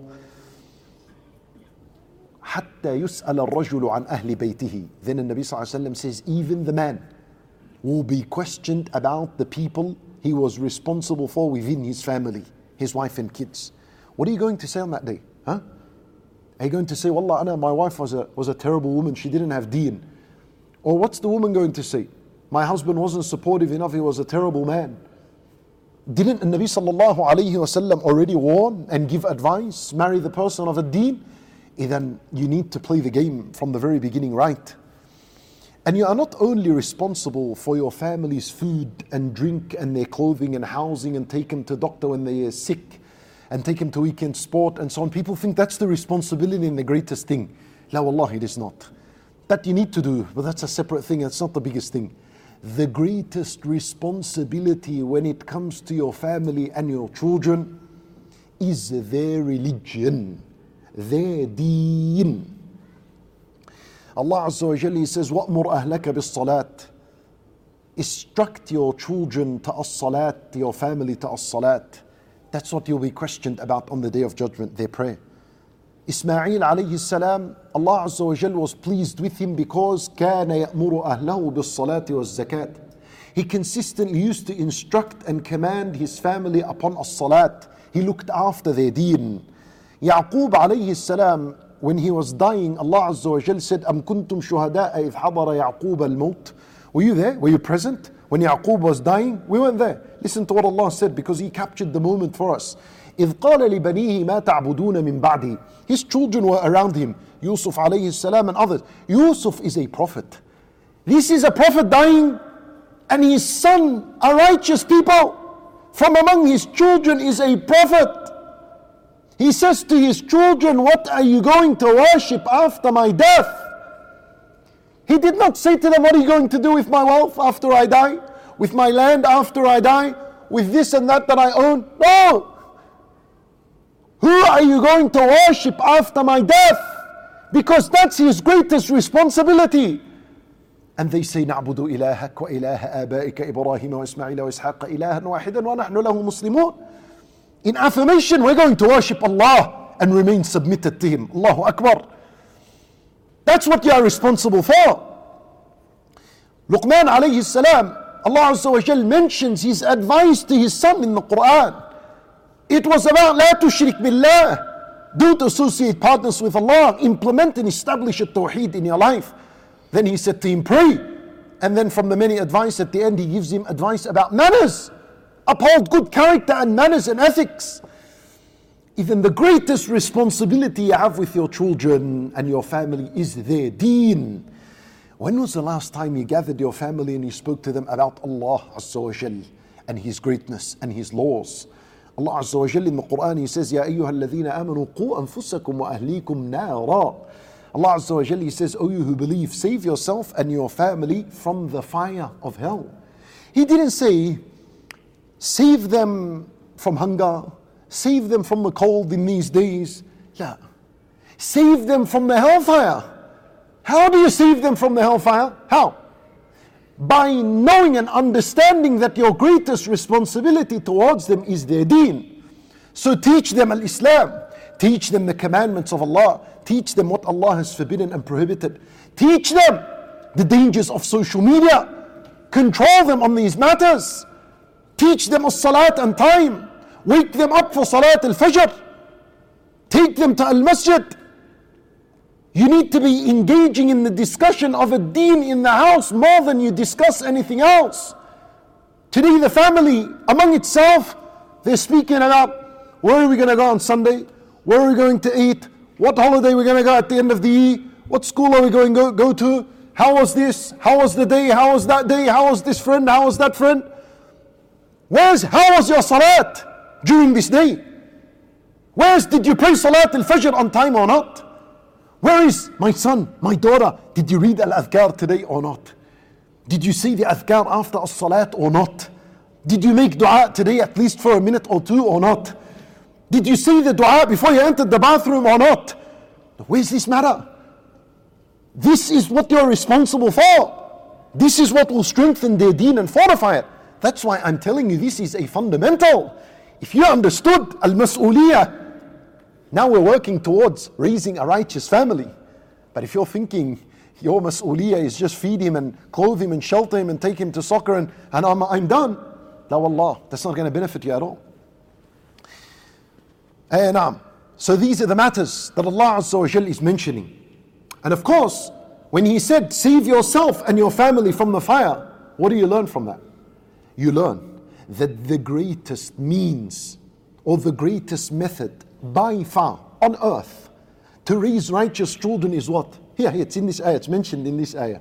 حَتَّى يُسْأَلَ الرَّجُلُ عَنْ أَهْلِ بَيْتِهِ. Then the Nabi sallallahu alayhi wa sallam says, even the man will be questioned about the people he was responsible for within his family, his wife and kids. What are you going to say on that day? Huh? Are you going to say, Wallah, my wife was a terrible woman, she didn't have deen? Or what's the woman going to say? My husband wasn't supportive enough, he was a terrible man. Didn't the Nabi sallallahu alayhi wa sallam already warn and give advice? Marry the person of a deen? Then you need to play the game from the very beginning right. And you are not only responsible for your family's food and drink and their clothing and housing and take them to doctor when they are sick and take them to weekend sport and so on. People think that's the responsibility and the greatest thing. La wallahi, it is not. That you need to do, but that's a separate thing. It's not the biggest thing. The greatest responsibility when it comes to your family and your children is their religion, their deen. Allah Azza wa Jalla says, وَأْمُرْ أَهْلَكَ بِالصَّلَاةِ. Instruct your children to as-salat, your family to as-salat. That's what you'll be questioned about on the Day of Judgment, their prayer. Ismail alayhi salam, Allah Azza wa Jalla was pleased with him because كَانَ يَأْمُرُ أَهْلَهُ بِالصَّلَاةِ وَالزَّكَاةِ. He consistently used to instruct and command his family upon as-salat. He looked after their deen. Yaqub alayhi salam, when he was dying, Allah Azza wa Jal said, أَمْ كُنْتُمْ شُهَدَاءَ إِذْ حَضَرَ يَعْقُوبَ الْمَوْتِ. Were you there? Were you present? When Yaqub was dying, we weren't there. Listen to what Allah said, because He captured the moment for us. إِذْ قَالَ لِبَنِيهِ مَا تَعْبُدُونَ مِن بَعْدِهِ. His children were around him, Yusuf alayhi salam and others. Yusuf is a prophet. This is a prophet dying, and his son, a righteous people. From among his children is a prophet. He says to his children, what are you going to worship after my death? He did not say to them, what are you going to do with my wealth after I die? With my land after I die? With this and that I own? No! Who are you going to worship after my death? Because that's his greatest responsibility. And they say, نَعْبُدُ إِلَهَكَ وَإِلَهَ آبَائِكَ إِبْرَاهِيمَ وَإِسْمَعِيلَ وَإِسْحَاقَ إِلَهًا وَاحِدًا وَنَحْنُ لَهُ مُسْلِمُونَ. In affirmation, we're going to worship Allah and remain submitted to Him. Allahu Akbar. That's what you are responsible for. Luqman alayhi salam, Allah Azza wa Jal mentions his advice to his son in the Quran. It was about لا تشرك بالله. Don't associate partners with Allah. Implement and establish a tawheed in your life. Then he said to him, pray. And then from the many advice at the end, he gives him advice about manners. Uphold good character and manners and ethics. Even the greatest responsibility you have with your children and your family is their deen. When was the last time you gathered your family and you spoke to them about Allah Azza wa Jal and His greatness and His laws? Allah Azza wa Jal in the Quran, He says, يَا أَيُّهَا الَّذِينَ آمَنُوا قُوا أَنفُسَكُمْ وَأَهْلِيكُمْ نَارًا. Allah Azza wa Jal, He says, O you who believe, save yourself and your family from the fire of hell. He didn't say, save them from hunger, save them from the cold in these days. Yeah. Save them from the hellfire. How do you save them from the hellfire? How? By knowing and understanding that your greatest responsibility towards them is their deen. So teach them al-Islam. Teach them the commandments of Allah. Teach them what Allah has forbidden and prohibited. Teach them the dangers of social media. Control them on these matters. Teach them as-salat and time. Wake them up for salat al-fajr. Take them to al-masjid. You need to be engaging in the discussion of a deen in the house more than you discuss anything else. Today the family among itself, they're speaking about where are we going to go on Sunday? Where are we going to eat? What holiday are we going to go at the end of the year? What school are we going to go to? How was this? How was the day? How was that day? How was this friend? How was that friend? How was your salat during this day? Did you pray salat al-fajr on time or not? Where is my son, my daughter? Did you read al-adhkar today or not? Did you say the adhkar after as-salat or not? Did you make dua today at least for a minute or two or not? Did you say the dua before you entered the bathroom or not? Where's this matter? This is what you're responsible for. This is what will strengthen their deen and fortify it. That's why I'm telling you this is a fundamental. If you understood al-mas'uliyah, now we're working towards raising a righteous family. But if you're thinking your mas'uliyah is just feed him and clothe him and shelter him and take him to soccer and I'm done, la wallah, that's not going to benefit you at all. So these are the matters that Allah Azza wa Jal is mentioning. And of course, when He said, save yourself and your family from the fire, what do you learn from that? You learn that the greatest means or the greatest method by far on earth to raise righteous children is what? Here, it's in this ayah, it's mentioned in this ayah,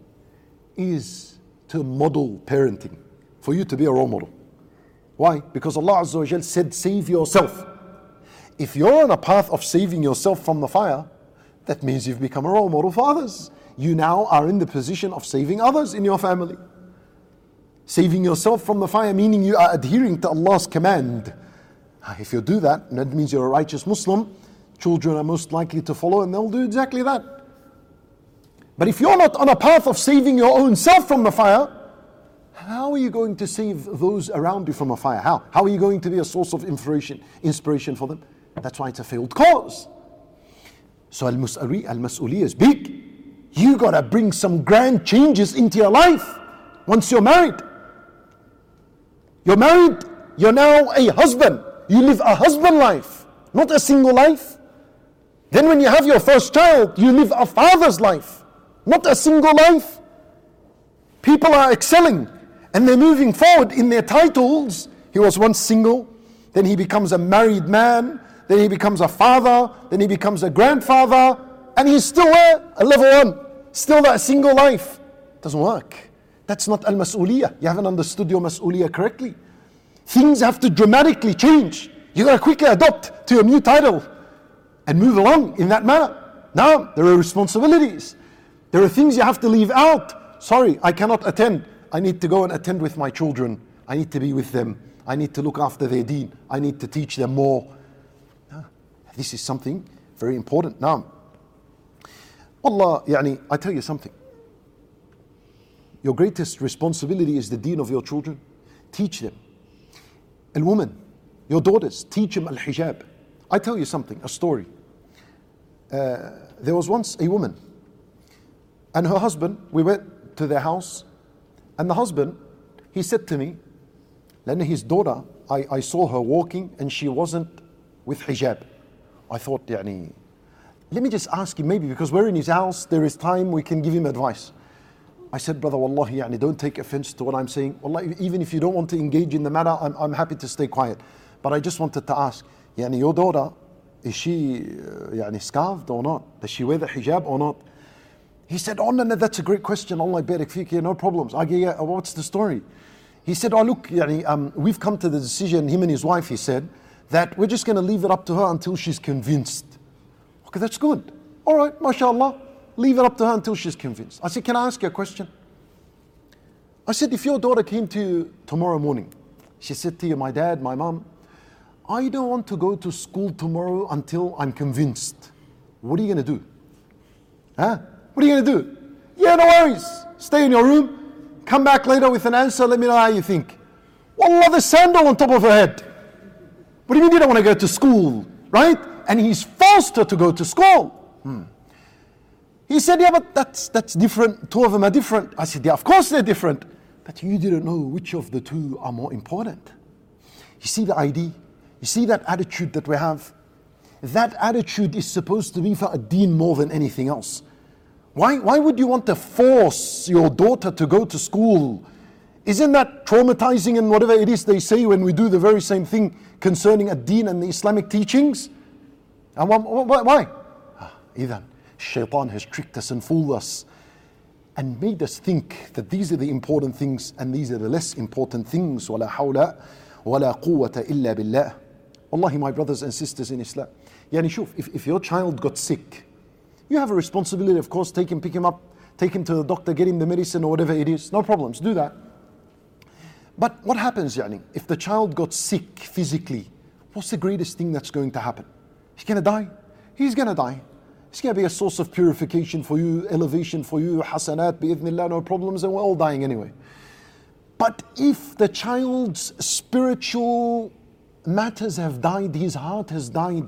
is to model parenting, for you to be a role model. Why? Because Allah Azza wa Jal said, save yourself. If you're on a path of saving yourself from the fire, that means you've become a role model for others. You now are in the position of saving others in your family. Saving yourself from the fire, meaning you are adhering to Allah's command. If you do that, that means you're a righteous Muslim. Children are most likely to follow and they'll do exactly that. But if you're not on a path of saving your own self from the fire, how are you going to save those around you from a fire? How are you going to be a source of inspiration for them? That's why it's a failed cause. So al-mas'uliyah is big. You got to bring some grand changes into your life once you're married. You're married, you're now a husband. You live a husband life, not a single life. Then when you have your first child, you live a father's life, not a single life. People are excelling and they're moving forward in their titles. He was once single, then he becomes a married man, then he becomes a father, then he becomes a grandfather, and he's still there, a level one, still that single life. Doesn't work. That's not al-mas'uliyah. You haven't understood your mas'uliyah correctly. Things have to dramatically change. You got to quickly adopt to your new title and move along in that manner. Now, there are responsibilities. There are things you have to leave out. Sorry, I cannot attend. I need to go and attend with my children. I need to be with them. I need to look after their deen. I need to teach them more. This is something very important. Now, Allah, I tell you something. Your greatest responsibility is the deen of your children. Teach them. And women, your daughters, teach them al-hijab. I tell you something, a story. There was once a woman and her husband, we went to their house, and the husband, he said to me, then his daughter, I saw her walking and she wasn't with hijab. I thought, let me just ask him, maybe because we're in his house, there is time we can give him advice. I said, brother, wallahi, don't take offense to what I'm saying. Wallahi, even if you don't want to engage in the matter, I'm happy to stay quiet. But I just wanted to ask, your daughter, is she scarved or not? Does she wear the hijab or not? He said, oh no, that's a great question. Allah barik feek, no problems. I go, what's the story? He said, oh look, we've come to the decision, him and his wife, he said, that we're just going to leave it up to her until she's convinced. Okay, that's good. All right, mashallah. Leave it up to her until she's convinced. I said, can I ask you a question? I said, if your daughter came to you tomorrow morning, she said to you, my dad, my mom, I don't want to go to school tomorrow until I'm convinced. What are you going to do? What are you going to do? Yeah, no worries. Stay in your room. Come back later with an answer. Let me know how you think. Wallah, the sandal on top of her head. What do you mean you don't want to go to school? Right? And he's forced her to go to school. He said, yeah, but that's different. Two of them are different. I said, yeah, of course they're different. But you didn't know which of the two are more important. You see the idea? You see that attitude that we have? that attitude is supposed to be for a deen more than anything else. Why would you want to force your daughter to go to school? Isn't that traumatizing and whatever it is they say when we do the very same thing concerning a deen and the Islamic teachings? And why? Either Shaitan has tricked us and fooled us and made us think that these are the important things and these are the less important things. وَلَا حَوْلَ وَلَا قُوَّةَ إِلَّا بِاللَّهِ. Wallahi, my brothers and sisters in Islam. Yani shuf, if your child got sick, you have a responsibility, of course, pick him up, take him to the doctor, get him the medicine or whatever it is. No problems, do that. But what happens, yani, if the child got sick physically, what's the greatest thing that's going to happen? He's going to die. He's going to die. It's going to be a source of purification for you, elevation for you, hasanat, bi'idhnillah, no problems, and we're all dying anyway. But if the child's spiritual matters have died, his heart has died,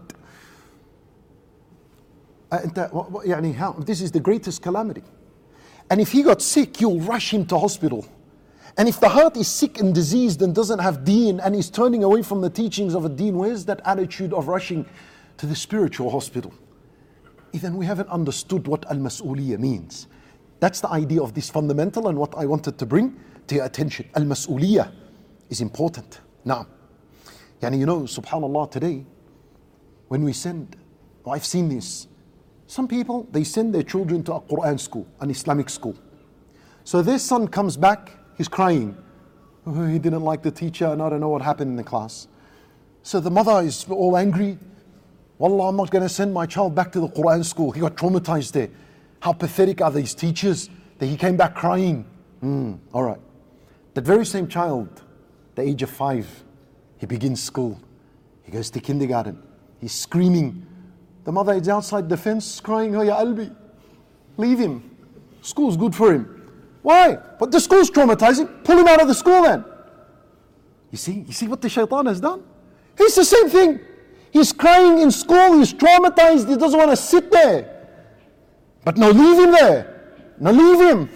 this is the greatest calamity. And if he got sick, you'll rush him to hospital. And if the heart is sick and diseased and doesn't have deen and is turning away from the teachings of a deen, where's that attitude of rushing to the spiritual hospital? Then we haven't understood what al-mas'uliyah means. That's the idea of this fundamental and what I wanted to bring to your attention. Al-mas'uliyah is important. Now, subhanallah, today, when we send, I've seen this, some people, they send their children to a Quran school, an Islamic school. So their son comes back, he's crying. Oh, he didn't like the teacher and I don't know what happened in the class. So the mother is all angry. Wallah, I'm not going to send my child back to the Quran school. He got traumatized there. How pathetic are these teachers that he came back crying. All right. That very same child, the age of 5, he begins school. He goes to kindergarten. He's screaming. The mother is outside the fence crying, oh ya Albi, leave him. School's good for him. Why? But the school's traumatizing. Pull him out of the school then. You see what the shaitan has done? It's the same thing. He's crying in school, he's traumatized, he doesn't want to sit there. But no, leave him there. No, leave him.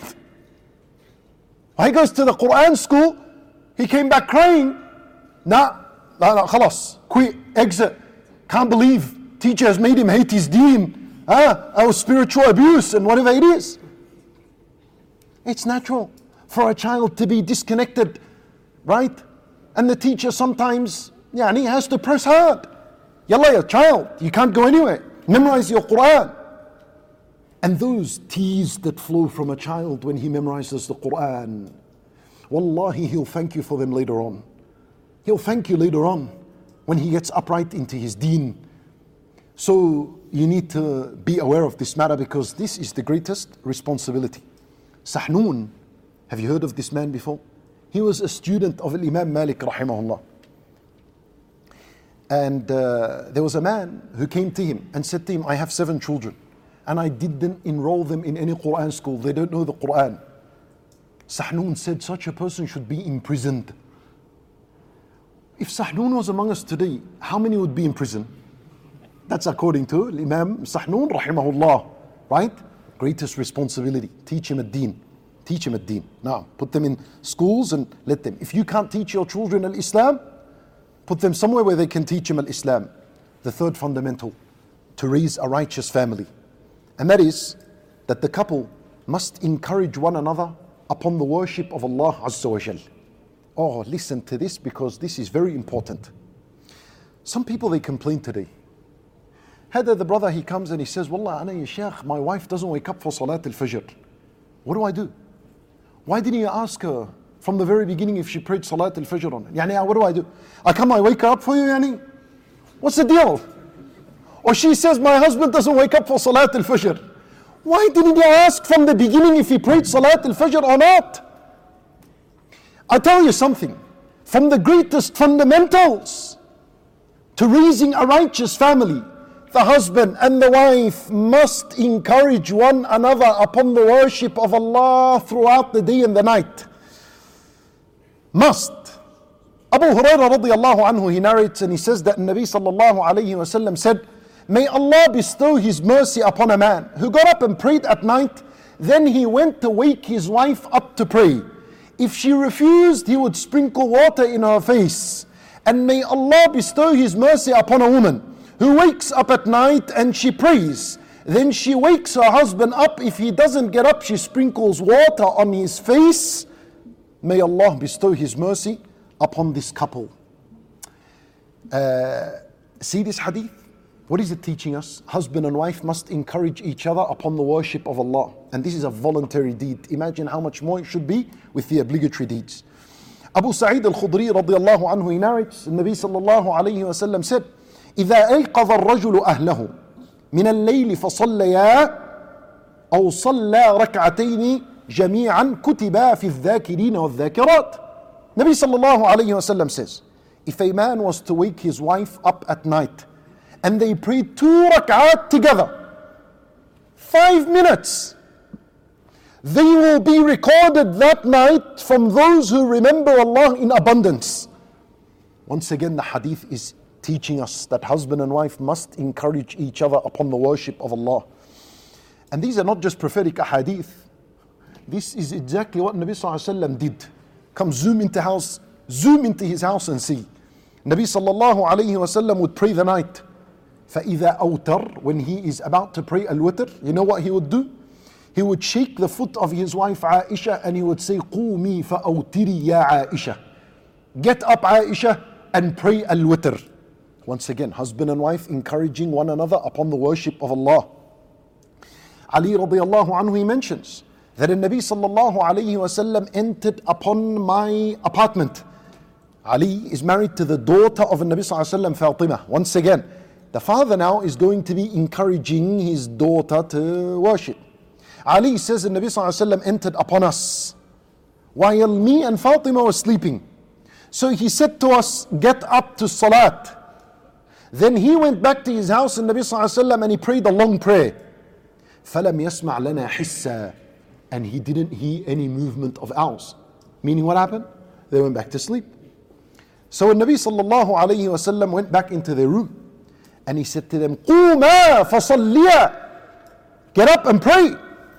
He goes to the Quran school, he came back crying. Nah, khalas, quit, exit. Can't believe teacher has made him hate his deen. Our spiritual abuse and whatever it is. It's natural for a child to be disconnected, right? And the teacher sometimes, he has to press hard. Yalla, ya child, you can't go anywhere. Memorize your Quran. And those tears that flow from a child when he memorizes the Quran, wallahi, he'll thank you for them later on. He'll thank you later on when he gets upright into his deen. So you need to be aware of this matter because this is the greatest responsibility. Sahnun, have you heard of this man before? He was a student of Imam Malik rahimahullah. And there was a man who came to him and said to him, I have 7 children and I didn't enroll them in any Quran school. They don't know the Quran. Sahnun said such a person should be imprisoned. If Sahnun was among us today, how many would be in prison? That's according to Imam Sahnun rahimahullah, right? Greatest responsibility. Teach him ad-deen. Teach him ad-deen. Now, put them in schools and let them. If you can't teach your children al-Islam, put them somewhere where they can teach them al-Islam. The third fundamental, to raise a righteous family. And that is that the couple must encourage one another upon the worship of Allah Azza wa Jal. Oh, listen to this because this is very important. Some people, they complain today. Hada, the brother, he comes and he says, Wallah, ana ya Shaykh, my wife doesn't wake up for Salat al-Fajr. What do I do? Why didn't you ask her from the very beginning if she prayed Salat al-Fajr on it? What do I do? I wake her up for you, What's the deal? Or she says, my husband doesn't wake up for Salat al-Fajr. Why didn't you ask from the beginning if he prayed Salat al-Fajr or not? I tell you something. From the greatest fundamentals to raising a righteous family, the husband and the wife must encourage one another upon the worship of Allah throughout the day and the night. Must. Abu Hurairah radiallahu anhu, he narrates and he says that Nabi sallallahu alayhi wa sallam said, may Allah bestow His mercy upon a man who got up and prayed at night, then he went to wake his wife up to pray. If she refused, he would sprinkle water in her face. And may Allah bestow His mercy upon a woman who wakes up at night and she prays. Then she wakes her husband up. If he doesn't get up, she sprinkles water on his face. May Allah bestow His mercy upon this couple. See this hadith? What is it teaching us? Husband and wife must encourage each other upon the worship of Allah. And this is a voluntary deed. Imagine how much more it should be with the obligatory deeds. Abu Sa'id al-Khudri radiallahu anhu, he narrates, the Nabi sallallahu alayhi wa sallam said, إِذَا أَيْقَظَ الرَّجُلُ أَهْلَهُ مِنَ اللَّيْلِ فَصَلَّيَا أَوْ صَلَّى رَكْعَتَيْنِ جَمِيعًا كُتِبَا فِي الذَّاكِرِينَ وَالذَّاكِرَاتِ. Nabi sallallahu alayhi wa sallam says, if a man was to wake his wife up at night and they prayed 2 rak'at together, 5 minutes, they will be recorded that night from those who remember Allah in abundance. Once again, the hadith is teaching us that husband and wife must encourage each other upon the worship of Allah. And these are not just prophetic ahadith. This is exactly what Nabi sallallahu alaihi wasallam did. Come zoom into his house and see. Nabi sallallahu alayhi wasallam would pray the night. فَإِذَا أَوْتَرْ, when he is about to pray al-witr, you know what he would do? He would shake the foot of his wife Aisha and he would say, قُومِي فَأَوْتِرِي يَا عَائِشَةِ. Get up, Aisha, and pray al-witr. Once again, husband and wife encouraging one another upon the worship of Allah. Ali radiallahu anhu, he mentions that the Nabi sallallahu alayhi wasallam entered upon my apartment. Ali is married to the daughter of the Nabi sallallahu alayhi wasallam, Fatima. Once again, the father now is going to be encouraging his daughter to worship. Ali says the Nabi sallallahu alayhi wasallam entered upon us while me and Fatima were sleeping. So he said to us, get up to salat. Then he went back to his house, and Nabi sallallahu alayhi wasallam, and he prayed a long prayer. فَلَمْ يَسْمَعْ لَنَا حِسًّا, and he didn't hear any movement of ours. Meaning what happened? They went back to sleep. So when Nabi sallallahu alayhi wasallam went back into their room, and he said to them, قُومَا فَصَلِّيَا, get up and pray.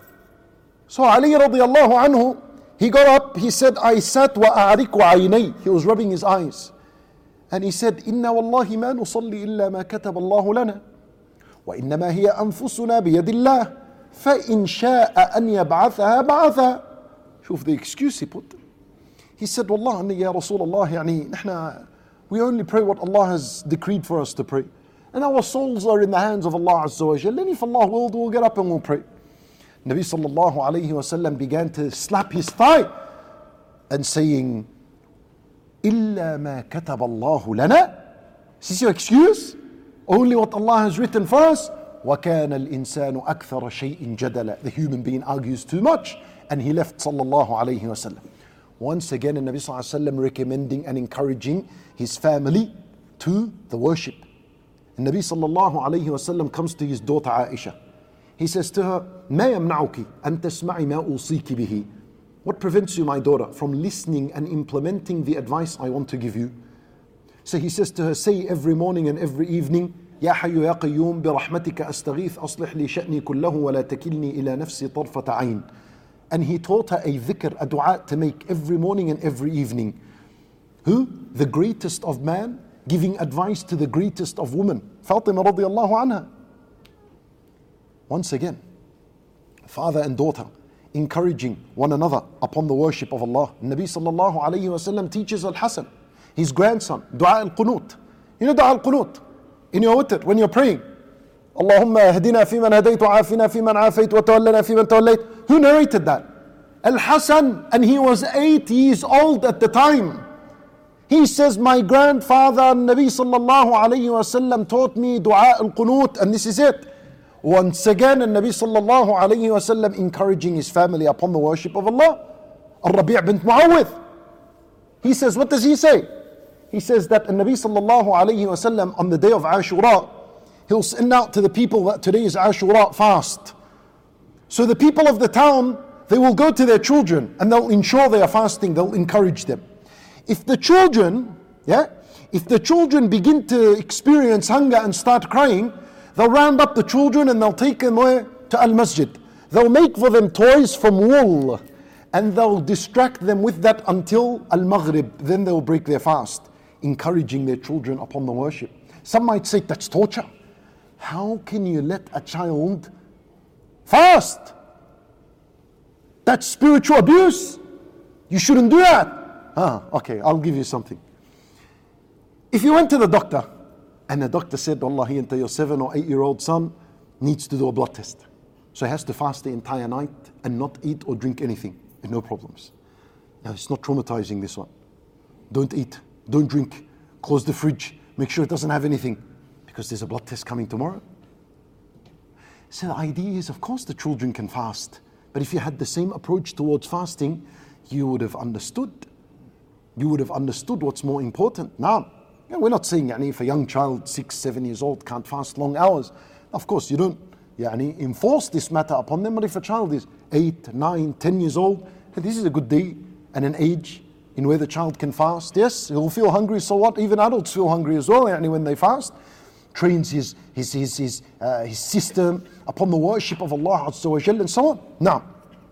So Ali radiallahu anhu, he got up, he said, I sat وَأَعْرِكُ عَيْنَيْ, he was rubbing his eyes. And he said, إِنَّا وَاللَّهِ مَا نُصَلِّي إِلَّا مَا كَتَبَ اللَّهُ لَنَا وَإِنَّمَا هِيَ أَنفُسُنَا بِيَدِ اللَّهِ فَإِنْ شَاءَ أَنْ يَبْعَثَهَا بَعَثَهَا. شوف the excuse he put. He said, Wallah, Ya Rasulullah, يعني, we only pray what Allah has decreed for us to pray. And our souls are in the hands of Allah Azza wa Jal. And if Allah willed, we'll get up and we'll pray. Nabi sallallahu alayhi wa sallam began to slap his thigh and saying, إِلَّا مَا كَتَبَ اللَّهُ لَنَا. Is this your excuse? Only what Allah has written for us? وَكَانَ الْإِنسَانُ أَكْثَرَ شَيْءٍ جَدَلًا. The human being argues too much, and he left sallallahu alayhi wa sallam. Once again, the Nabi sallallahu alayhi wa sallam recommending and encouraging his family to the worship. And Nabi sallallahu alayhi wa sallam comes to his daughter Aisha. He says to her, مَا يَمْنَعُكِ أَن تَسْمَعِ مَا أُوصِيكِ بِهِ. What prevents you, my daughter, from listening and implementing the advice I want to give you? So he says to her, say every morning and every evening, يا حي يا قيوم برحمتك أستغيث أصلح لي شأني كله ولا تكلني إلى نفسي طرفة عين. And he taught her a dhikr, a dua to make every morning and every evening. Who? The greatest of man giving advice to the greatest of women, Fatima radiallahu anha. Once again, father and daughter encouraging one another upon the worship of Allah. Nabi sallallahu alayhi wa sallam teaches Al-Hasan, his grandson, dua al-qunut. You know dua al-qunut? In your witr, when you're praying, Allahumma hadina fi man hadayt wa afina fi man afayt wa tawallana fi man tawallayt. Who narrated that? Al-Hasan, and he was 8 years old at the time. He says, my grandfather, Nabi sallallahu alayhi wa sallam, taught me dua al-qunut, and this is it. Once again, and Nabi sallallahu alayhi wa sallam encouraging his family upon the worship of Allah. Al-Rabi' bint Muawwidh, he says, what does he say? He says that the Nabi sallallahu alayhi wa sallam on the day of Ashura, he'll send out to the people that today is Ashura fast. So the people of the town, they will go to their children and they'll ensure they are fasting, they'll encourage them. If the children begin to experience hunger and start crying, they'll round up the children and they'll take them away to Al-Masjid. They'll make for them toys from wool and they'll distract them with that until Al-Maghrib. Then they'll break their fast. encouraging their children upon the worship. Some might say that's torture. How can you let a child fast? That's spiritual abuse. You shouldn't do that. Okay, I'll give you something. If you went to the doctor and the doctor said, Wallahi, your 7 or 8-year-old son needs to do a blood test. So he has to fast the entire night and not eat or drink anything. No problems. Now it's not traumatizing, this one. Don't eat, don't drink, close the fridge, make sure it doesn't have anything, because there's a blood test coming tomorrow. So the idea is, of course the children can fast, but if you had the same approach towards fasting, you would have understood. You would have understood what's more important. Now, we're not saying if a young child, 6, 7 years old, can't fast long hours. Of course, you don't enforce this matter upon them, but if a child is 8, 9, 10 years old, this is a good day and an age in where the child can fast. Yes, he'll feel hungry, so what? Even adults feel hungry as well when they fast. Trains his system upon the worship of Allah Azza wa Jalla and so on. Now,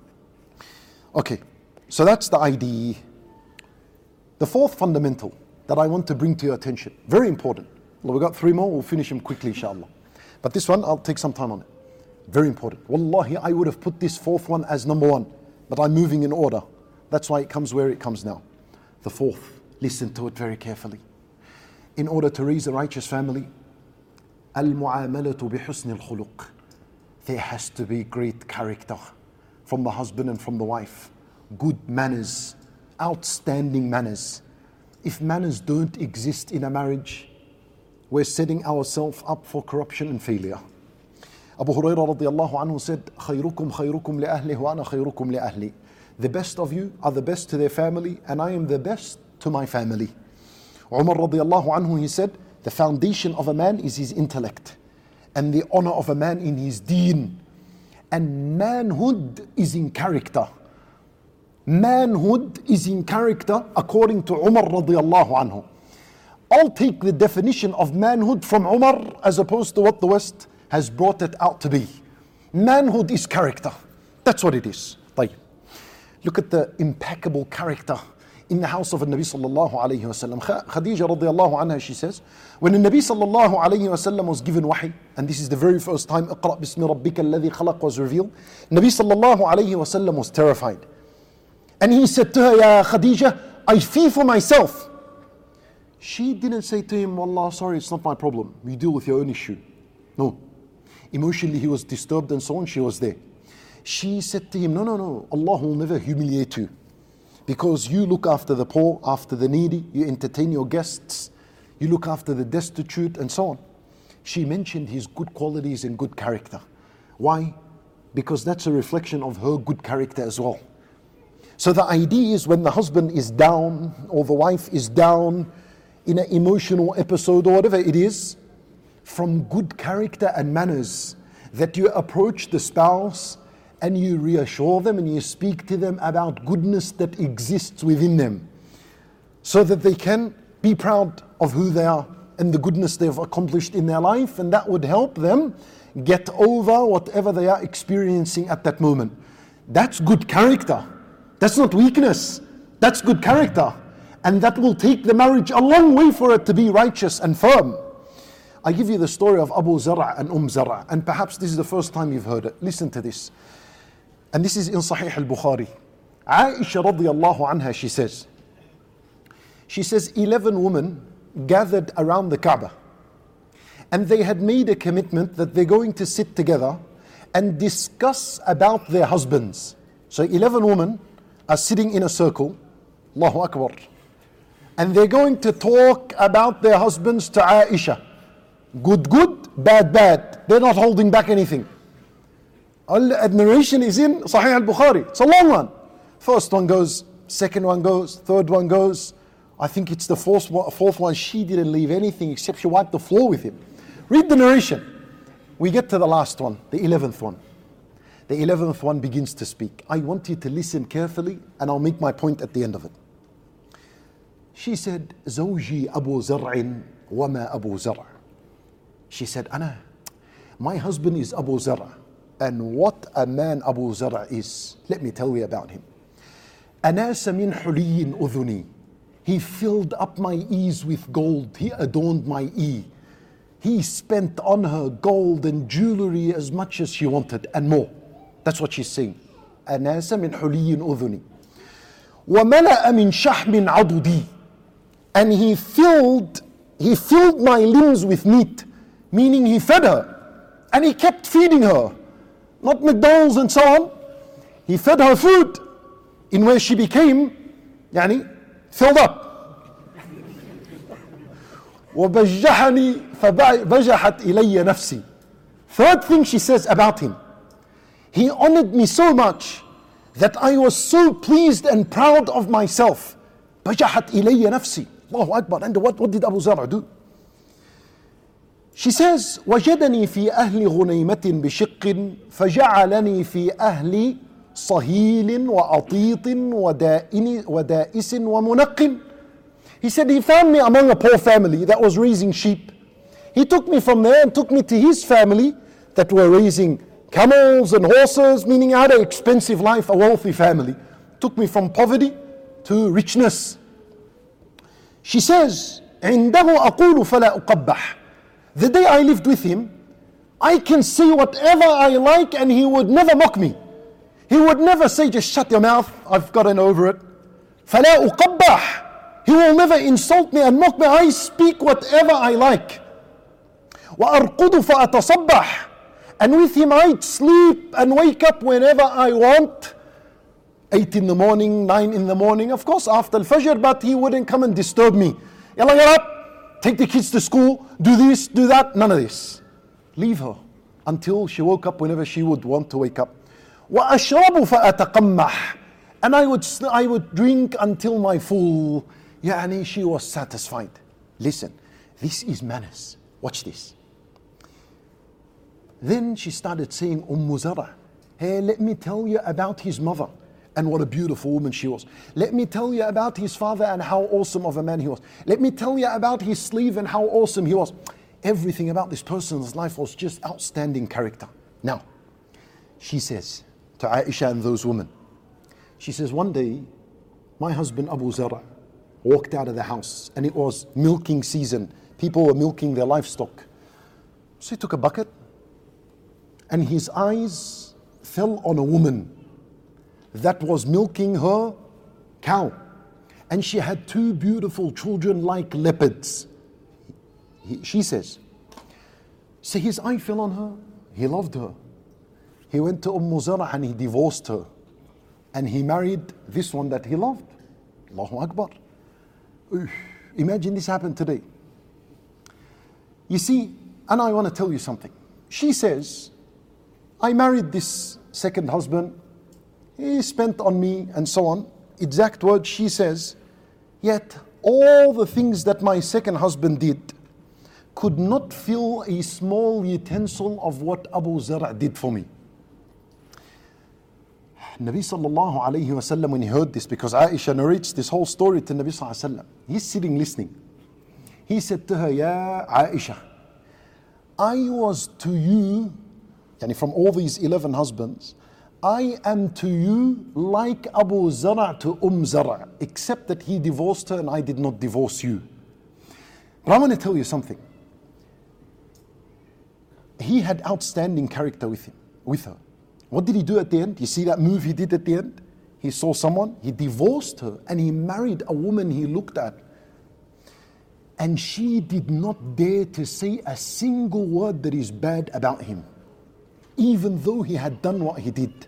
okay, so that's the idea. The fourth fundamental that I want to bring to your attention, very important. Well, we've got 3 more, we'll finish them quickly inshallah. But this one, I'll take some time on it. Very important. Wallahi, I would have put this 4th one as number 1, but I'm moving in order. That's why it comes where it comes now. The 4th, listen to it very carefully. In order to raise a righteous family, al-mu'amalatu bihusn al-khuluq. There has to be great character from the husband and from the wife. Good manners, outstanding manners. If manners don't exist in a marriage, we're setting ourselves up for corruption and failure. Abu Hurairah radiallahu anhu said, خَيْرُكُمْ خَيْرُكُمْ لِأَهْلِهِ وَأَنَا خَيْرُكُمْ لِأَهْلِي. The best of you are the best to their family, and I am the best to my family. Umar radiallahu anhu, he said, the foundation of a man is his intellect, and the honor of a man in his deen. And manhood is in character. Manhood is in character according to Umar radiallahu anhu. I'll take the definition of manhood from Umar as opposed to what the West has brought it out to be. Manhood is character. That's what it is. طيب. Look at the impeccable character in the house of the Nabi sallallahu alayhi wa sallam. Khadija radiallahu anha, she says, when the Nabi sallallahu alayhi wa sallam was given wahi, and this is the very first time اقرأ بسم ربك الذي خلق was revealed, Nabi sallallahu alayhi wa sallam was terrified. And he said to her, Ya Khadija, I fear for myself. She didn't say to him, Wallah, sorry, it's not my problem. You deal with your own issue. No. Emotionally, he was disturbed and so on. She was there. She said to him, no. Allah will never humiliate you. Because you look after the poor, after the needy, you entertain your guests, you look after the destitute and so on. She mentioned his good qualities and good character. Why? Because that's a reflection of her good character as well. So the idea is when the husband is down or the wife is down in an emotional episode or whatever it is, from good character and manners, that you approach the spouse and you reassure them and you speak to them about goodness that exists within them, so that they can be proud of who they are and the goodness they've accomplished in their life, and that would help them get over whatever they are experiencing at that moment. That's good character. That's not weakness. That's good character. And that will take the marriage a long way for it to be righteous and firm. I give you the story of Abu Zara and Zara, and perhaps this is the first time you've heard it. Listen to this. And this is in Sahih al-Bukhari. Aisha radiallahu anha, she says 11 women gathered around the Kaaba, and they had made a commitment that they're going to sit together and discuss about their husbands. So 11 women are sitting in a circle, Allahu Akbar, and they're going to talk about their husbands to Aisha. Good, bad, bad. They're not holding back anything. All admiration is in Sahih al-Bukhari. It's a long one. First one goes, second one goes, third one goes. I think it's the fourth one. She didn't leave anything except she wiped the floor with him. Read the narration. We get to the last one, the 11th one. The 11th one begins to speak. I want you to listen carefully and I'll make my point at the end of it. She said, زوجي أبو زرع وما أبو زرع. She said, my husband is Abu Zara. And what a man Abu Zara is. Let me tell you about him. أناس من حلي أذني. He filled up my ease with gold. He adorned my ear. He spent on her gold and jewelry as much as she wanted and more. That's what she's saying. أناس من حلي أذني وملأ من شحم عضدي. And he filled my limbs with meat, meaning he fed her. And he kept feeding her. Not McDonald's and so on. He fed her food in where she became filled up. وبجحني فبجحت إلي نفسي. Third thing she says about him. He honored me so much that I was so pleased and proud of myself. بجحت إلي نفسي. Allahu Akbar. And what did Abu Zar do? She says, وجدني في أهل غنيمة بشق فجعلني في أهل صهيل وأطيط ودائس ومنق. He said he found me among a poor family that was raising sheep. He took me from there and took me to his family that were raising camels and horses, meaning I had an expensive life, a wealthy family. Took me from poverty to richness. She says, عنده أقول فلا أقبح. The day I lived with him, I can say whatever I like and he would never mock me. He would never say, just shut your mouth, I've gotten over it. فلا أقبح. He will never insult me and mock me. I speak whatever I like. وأرقد فأتصبح. And with him I'd sleep and wake up whenever I want. 8 in the morning, 9 in the morning, of course after Al-Fajr, but he wouldn't come and disturb me. Yalla, get up, take the kids to school, do this, do that, none of this. Leave her until she woke up whenever she would want to wake up. وأشرب فأتقمح. And I would drink until my full. She was satisfied. Listen, this is manners. Watch this. Then she started saying, Zara, hey, let me tell you about his mother and what a beautiful woman she was. Let me tell you about his father and how awesome of a man he was. Let me tell you about his slave and how awesome he was. Everything about this person's life was just outstanding character. Now, she says to Aisha and those women, she says, one day, my husband Abu Zara walked out of the house and it was milking season. People were milking their livestock. So he took a bucket and his eyes fell on a woman that was milking her cow. And she had 2 beautiful children like leopards. She says, so his eye fell on her. He loved her. He went to Zara and he divorced her. And he married this one that he loved. Allahu Akbar. Imagine this happened today. You see, and I want to tell you something. She says, I married this second husband. He spent on me and so on. Exact words she says, yet all the things that my second husband did could not fill a small utensil of what Abu Zar' did for me. Nabi sallallahu alayhi wa sallam, when he heard this, because Aisha narrates this whole story to Nabi sallallahu alayhi wa sallam, he's sitting listening. He said to her, Ya Aisha, I was to you, from all these 11 husbands, I am to you like Abu Zar' to Zar', except that he divorced her and I did not divorce you. But I want to tell you something. He had outstanding character with her. What did he do at the end? You see that move he did at the end? He saw someone, he divorced her, and he married a woman he looked at. And she did not dare to say a single word that is bad about him, even though he had done what he did.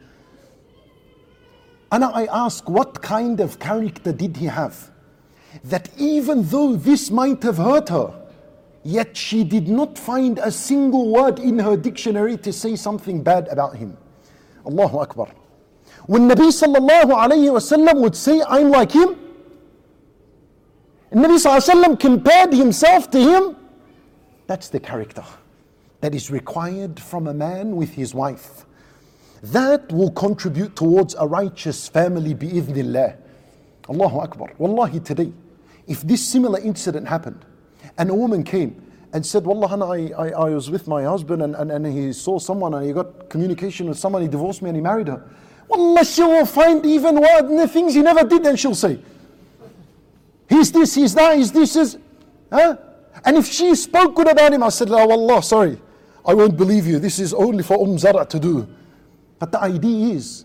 And I ask, what kind of character did he have? That even though this might have hurt her, yet she did not find a single word in her dictionary to say something bad about him. Allahu Akbar. When Nabi sallallahu alayhi wa sallam would say, I'm like him, and Nabi sallallahu alayhi wa sallam compared himself to him, that's the character that is required from a man with his wife. That will contribute towards a righteous family bi'idhnillah. Allahu Akbar. Wallahi, today, if this similar incident happened, and a woman came and said, Wallah, I was with my husband and he saw someone and he got communication with someone, he divorced me and he married her. Wallah, she will find even the things he never did and she'll say. He's this, he's that, he's this, huh? And if she spoke good about him, I said, oh Allah, sorry, I won't believe you. This is only for Zara to do. But the idea is,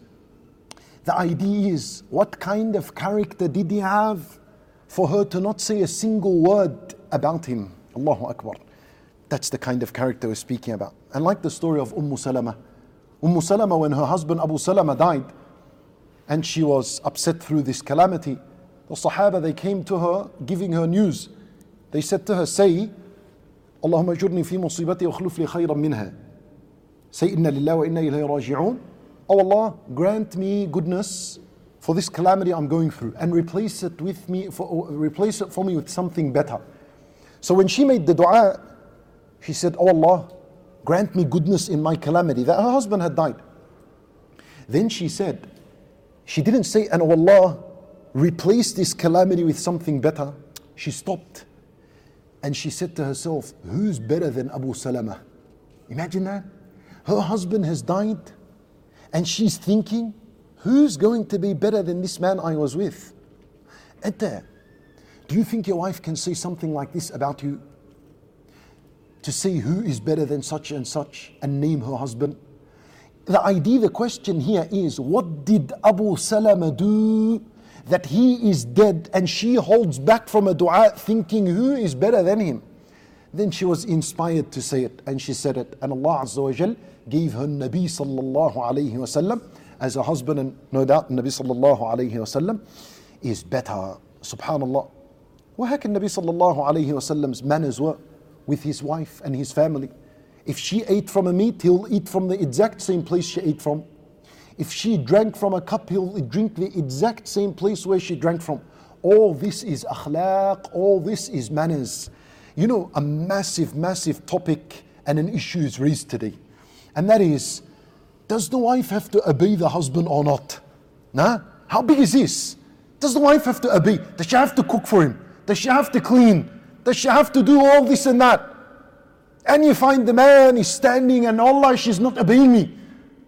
what kind of character did he have for her to not say a single word about him? Allahu Akbar. That's the kind of character we're speaking about. And like the story of Salama. Salama, when her husband Abu Salama died, and she was upset through this calamity, the Sahaba, they came to her giving her news. They said to her, say, Allahumma ajurni fi musibati wa akhlif li khayran minha. Say, inna lillahi wa inna ilayhi raji'un. Oh Allah, grant me goodness for this calamity I'm going through, and replace it for me with something better. So when she made the dua, she said, oh Allah, grant me goodness in my calamity, that her husband had died. Then she said, she didn't say, and oh Allah, replace this calamity with something better. She stopped and she said to herself, who's better than Abu Salama? Imagine that. Her husband has died and she's thinking, who's going to be better than this man I was with? Etta, do you think your wife can say something like this about you? To say who is better than such and such and name her husband? The idea, the question here is, what did Abu Salama do that he is dead and she holds back from a dua thinking who is better than him? Then she was inspired to say it, and she said it, and Allah Azza wa Jal gave her Nabi sallallahu alayhi wa sallam as a husband, and no doubt Nabi sallallahu alayhi wa sallam is better. Subhanallah. How can Nabi sallallahu alayhi wa sallam's manners were with his wife and his family? If she ate from a meat, he'll eat from the exact same place she ate from. If she drank from a cup, he'll drink the exact same place where she drank from. All this is akhlaq, all this is manners. You know, a massive topic and an issue is raised today. And that is, does the wife have to obey the husband or not? Nah? How big is this? Does the wife have to obey? Does she have to cook for him? Does she have to clean? Does she have to do all this and that? And you find the man is standing and Allah, she's not obeying me.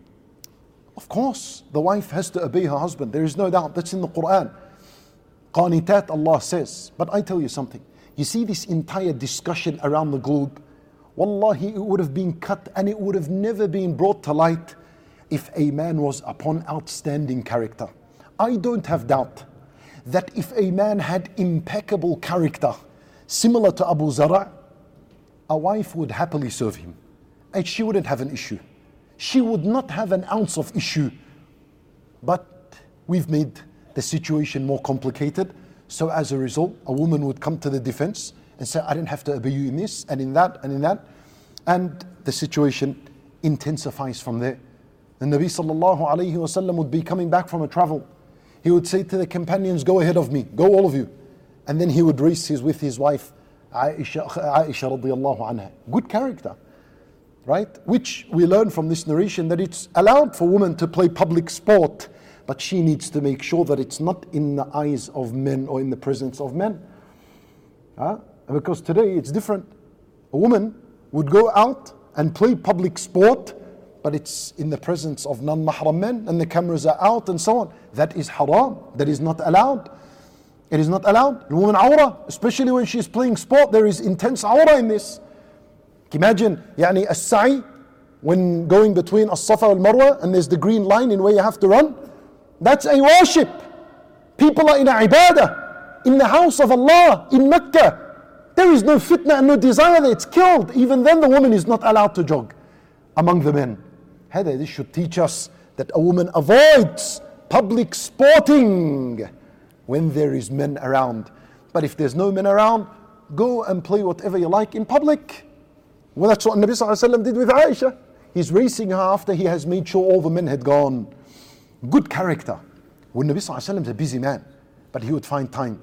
Of course, the wife has to obey her husband. There is no doubt. That's in the Quran. Qanitat, Allah says. But I tell you something. You see this entire discussion around the globe, wallahi, it would have been cut and it would have never been brought to light if a man was upon outstanding character. I don't have doubt that if a man had impeccable character, similar to Abu Zara', a wife would happily serve him and she wouldn't have an issue. She would not have an ounce of issue. But we've made the situation more complicated. So as a result, a woman would come to the defense and say, I didn't have to obey you in this and in that and in that. And the situation intensifies from there. The Nabi sallallahu alayhi wa sallam would be coming back from a travel. He would say to the companions, go ahead of me, go all of you. And then he would race with his wife, Aisha radiyallahu anha. Good character, right? Which we learn from this narration that it's allowed for women to play public sport, but she needs to make sure that it's not in the eyes of men or in the presence of men. Because today it's different. A woman would go out and play public sport, but it's in the presence of non-mahram men and the cameras are out and so on. That is haram. That is not allowed. It is not allowed. The woman awra, especially when she's playing sport, there is intense awra in this. Imagine, as-sa'i, when going between as-safa and marwa, and there's the green line in where you have to run. That's a worship. People are in a ibadah, in the house of Allah, in Mecca. There is no fitna and no desire that it's killed. Even then the woman is not allowed to jog among the men. This should teach us that a woman avoids public sporting when there is men around. But if there's no men around, go and play whatever you like in public. Well, that's what Nabi sallallahu alaihi wasallam did with Aisha. He's racing her after he has made sure all the men had gone. Good character. When Nabi sallallahu alaihi wasallam is a busy man, but he would find time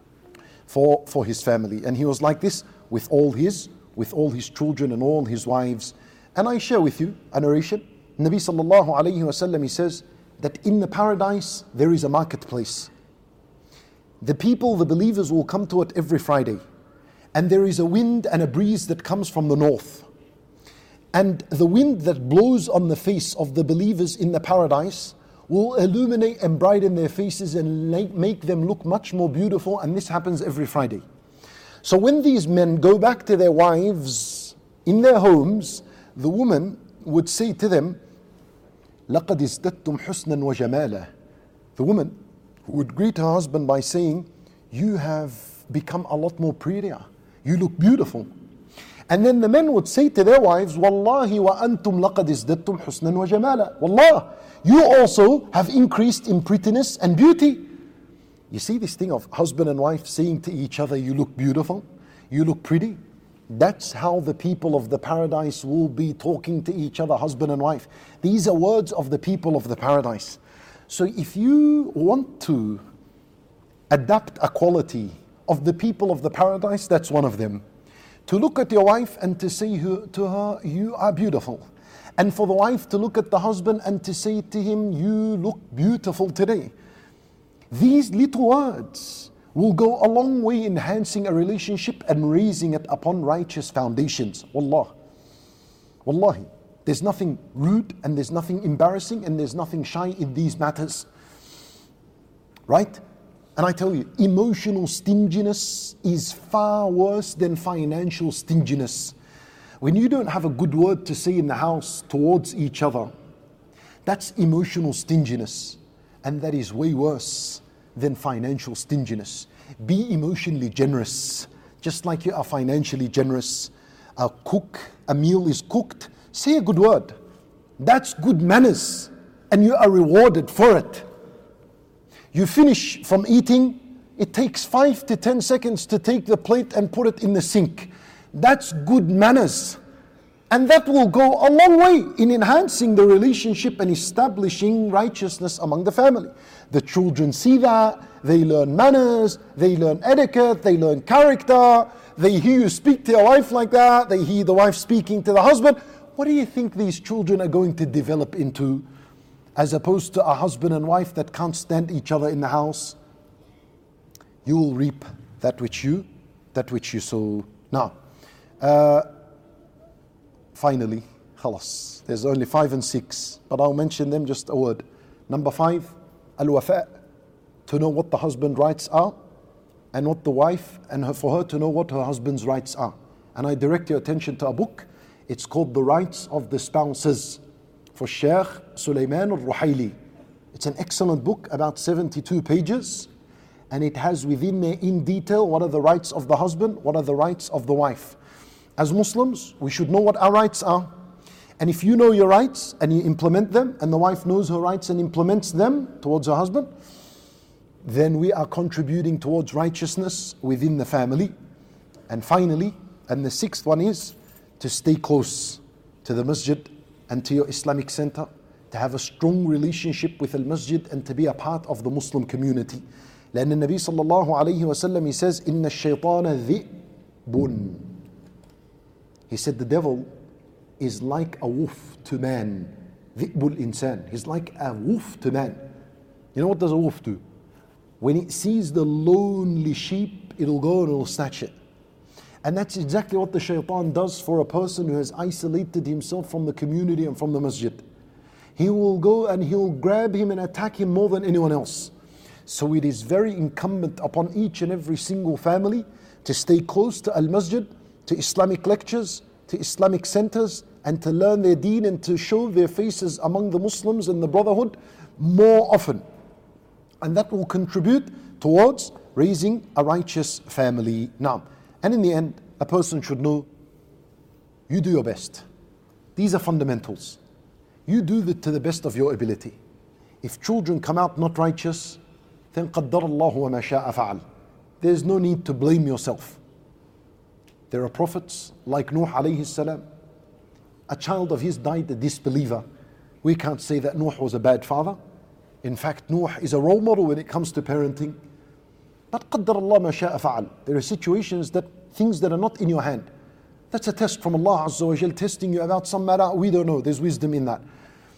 for his family. And he was like this with all his children and all his wives. And I share with you a narration. Nabi sallallahu alayhi wasallam, he says that in the paradise there is a marketplace. The people, the believers, will come to it every Friday. And there is a wind and a breeze that comes from the north. And the wind that blows on the face of the believers in the paradise will illuminate and brighten their faces and make them look much more beautiful, and this happens every Friday. So when these men go back to their wives in their homes, the woman would say to them, لَقَدْ ازْدَدْتُمْ حُسْنًا وَجَمَالًا. The woman would greet her husband by saying, you have become a lot more prettier. You look beautiful. And then the men would say to their wives, Wallahi wa antum laqad izdattum husnan wa jamala. Wallah, you also have increased in prettiness and beauty. You see this thing of husband and wife saying to each other, you look beautiful, you look pretty. That's how the people of the paradise will be talking to each other, husband and wife. These are words of the people of the paradise. So if you want to adapt a quality of the people of the paradise, that's one of them. To look at your wife and to say to her, you are beautiful. And for the wife to look at the husband and to say to him, you look beautiful today. These little words will go a long way in enhancing a relationship and raising it upon righteous foundations. Wallah. Wallahi. There's nothing rude and there's nothing embarrassing and there's nothing shy in these matters. Right? And I tell you, emotional stinginess is far worse than financial stinginess. When you don't have a good word to say in the house towards each other, that's emotional stinginess. And that is way worse than financial stinginess. Be emotionally generous, just like you are financially generous. A meal is cooked, say a good word. That's good manners, and you are rewarded for it. You finish from eating, it takes 5 to 10 seconds to take the plate and put it in the sink. That's good manners. And that will go a long way in enhancing the relationship and establishing righteousness among the family. The children see that, they learn manners, they learn etiquette, they learn character, they hear you speak to your wife like that, they hear the wife speaking to the husband. What do you think these children are going to develop into? As opposed to a husband and wife that can't stand each other in the house. You will reap that which you sow. Now, finally, khalas. There's only 5 and 6, but I'll mention them just a word. Number 5, al-wafa, to know what the husband's rights are, and what the wife, and for her to know what her husband's rights are. And I direct your attention to a book. It's called The Rights of the Spouses, for Sheikh Sulaiman al-Ruhaili. It's an excellent book, about 72 pages, and it has within there in detail what are the rights of the husband, what are the rights of the wife. As Muslims, we should know what our rights are. And if you know your rights and you implement them, and the wife knows her rights and implements them towards her husband, then we are contributing towards righteousness within the family. And finally, and the 6th one is to stay close to the masjid and to your Islamic center, to have a strong relationship with al-masjid and to be a part of the Muslim community. لأن النبي صلى الله عليه وسلم, he says, إن الشيطان ذئب. He said the devil is like a wolf to man. ذئب الإنسان. He's like a wolf to man. You know what does a wolf do? When it sees the lonely sheep, it'll go and it'll snatch it. And that's exactly what the shaitan does for a person who has isolated himself from the community and from the masjid. He will go and he'll grab him and attack him more than anyone else. So it is very incumbent upon each and every single family to stay close to al-masjid, to Islamic lectures, to Islamic centers, and to learn their deen and to show their faces among the Muslims and the brotherhood more often. And that will contribute towards raising a righteous family. Now, and in the end, a person should know, you do your best. These are fundamentals. You do it to the best of your ability. If children come out not righteous, then قَدَّرَ اللَّهُ وَمَا شَاءَ فَعَلْ. There's no need to blame yourself. There are prophets like Nuh alayhi salam. A child of his died a disbeliever. We can't say that Nuh was a bad father. In fact, Nuh is a role model when it comes to parenting. But قَدَّرَ اللَّهُ مَا شَاءَ فَعَلْ. There are situations things that are not in your hand. That's a test from Allah Azza wa Jal, testing you about some matter. We don't know. There's wisdom in that.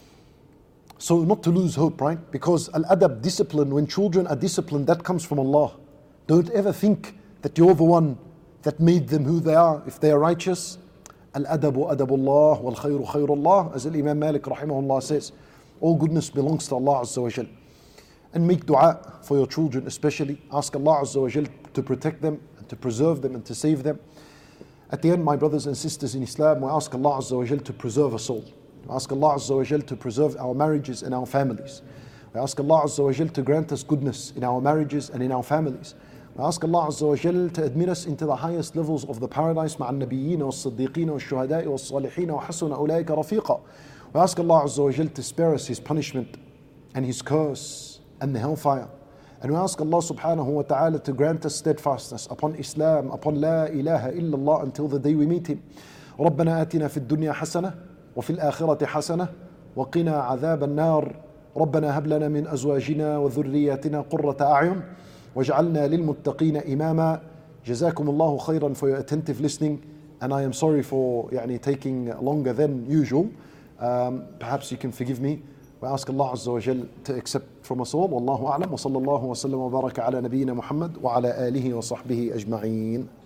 So not to lose hope, right? Because al-adab, discipline, when children are disciplined, that comes from Allah. Don't ever think that you're the one that made them who they are. If they are righteous, al-adabu adabullah wal khayru khayrullah, as Imam Malik rahimahullah says. All goodness belongs to Allah Azza wa Jal. And make dua for your children especially. Ask Allah Azza wa Jal to protect them, and to preserve them, and to save them. At the end, my brothers and sisters in Islam, we ask Allah Azza wa Jal to preserve us all. We ask Allah Azza wa Jal to preserve our marriages and our families. We ask Allah Azza wa Jal to grant us goodness in our marriages and in our families. We ask Allah Azza wa Jal to admit us into the highest levels of the paradise مع النبيين والصديقين والشهداء والصالحين وحسن أولئك رفيقا. We ask Allah Azza wa Jal to spare us His punishment and His curse and the hellfire. And we ask Allah subhanahu wa ta'ala to grant us steadfastness upon Islam, upon La ilaha illallah until the day we meet Him. ربنا آتنا في الدنيا حسنة وفي الآخرة حسنة وقنا عذاب النار. ربنا هب لنا من أزواجنا وذرياتنا قرة أعين واجعلنا للمتقين إماما. جزاكم الله خيرا for your attentive listening, and I am sorry for taking longer than usual. Perhaps you can forgive me. We ask Allah Azza wa Jal to accept from us all. Wallahu a'lam wa sallallahu wa sallam wa baraka ala nabiyyina Muhammad wa ala alihi wa sahbihi ajma'een.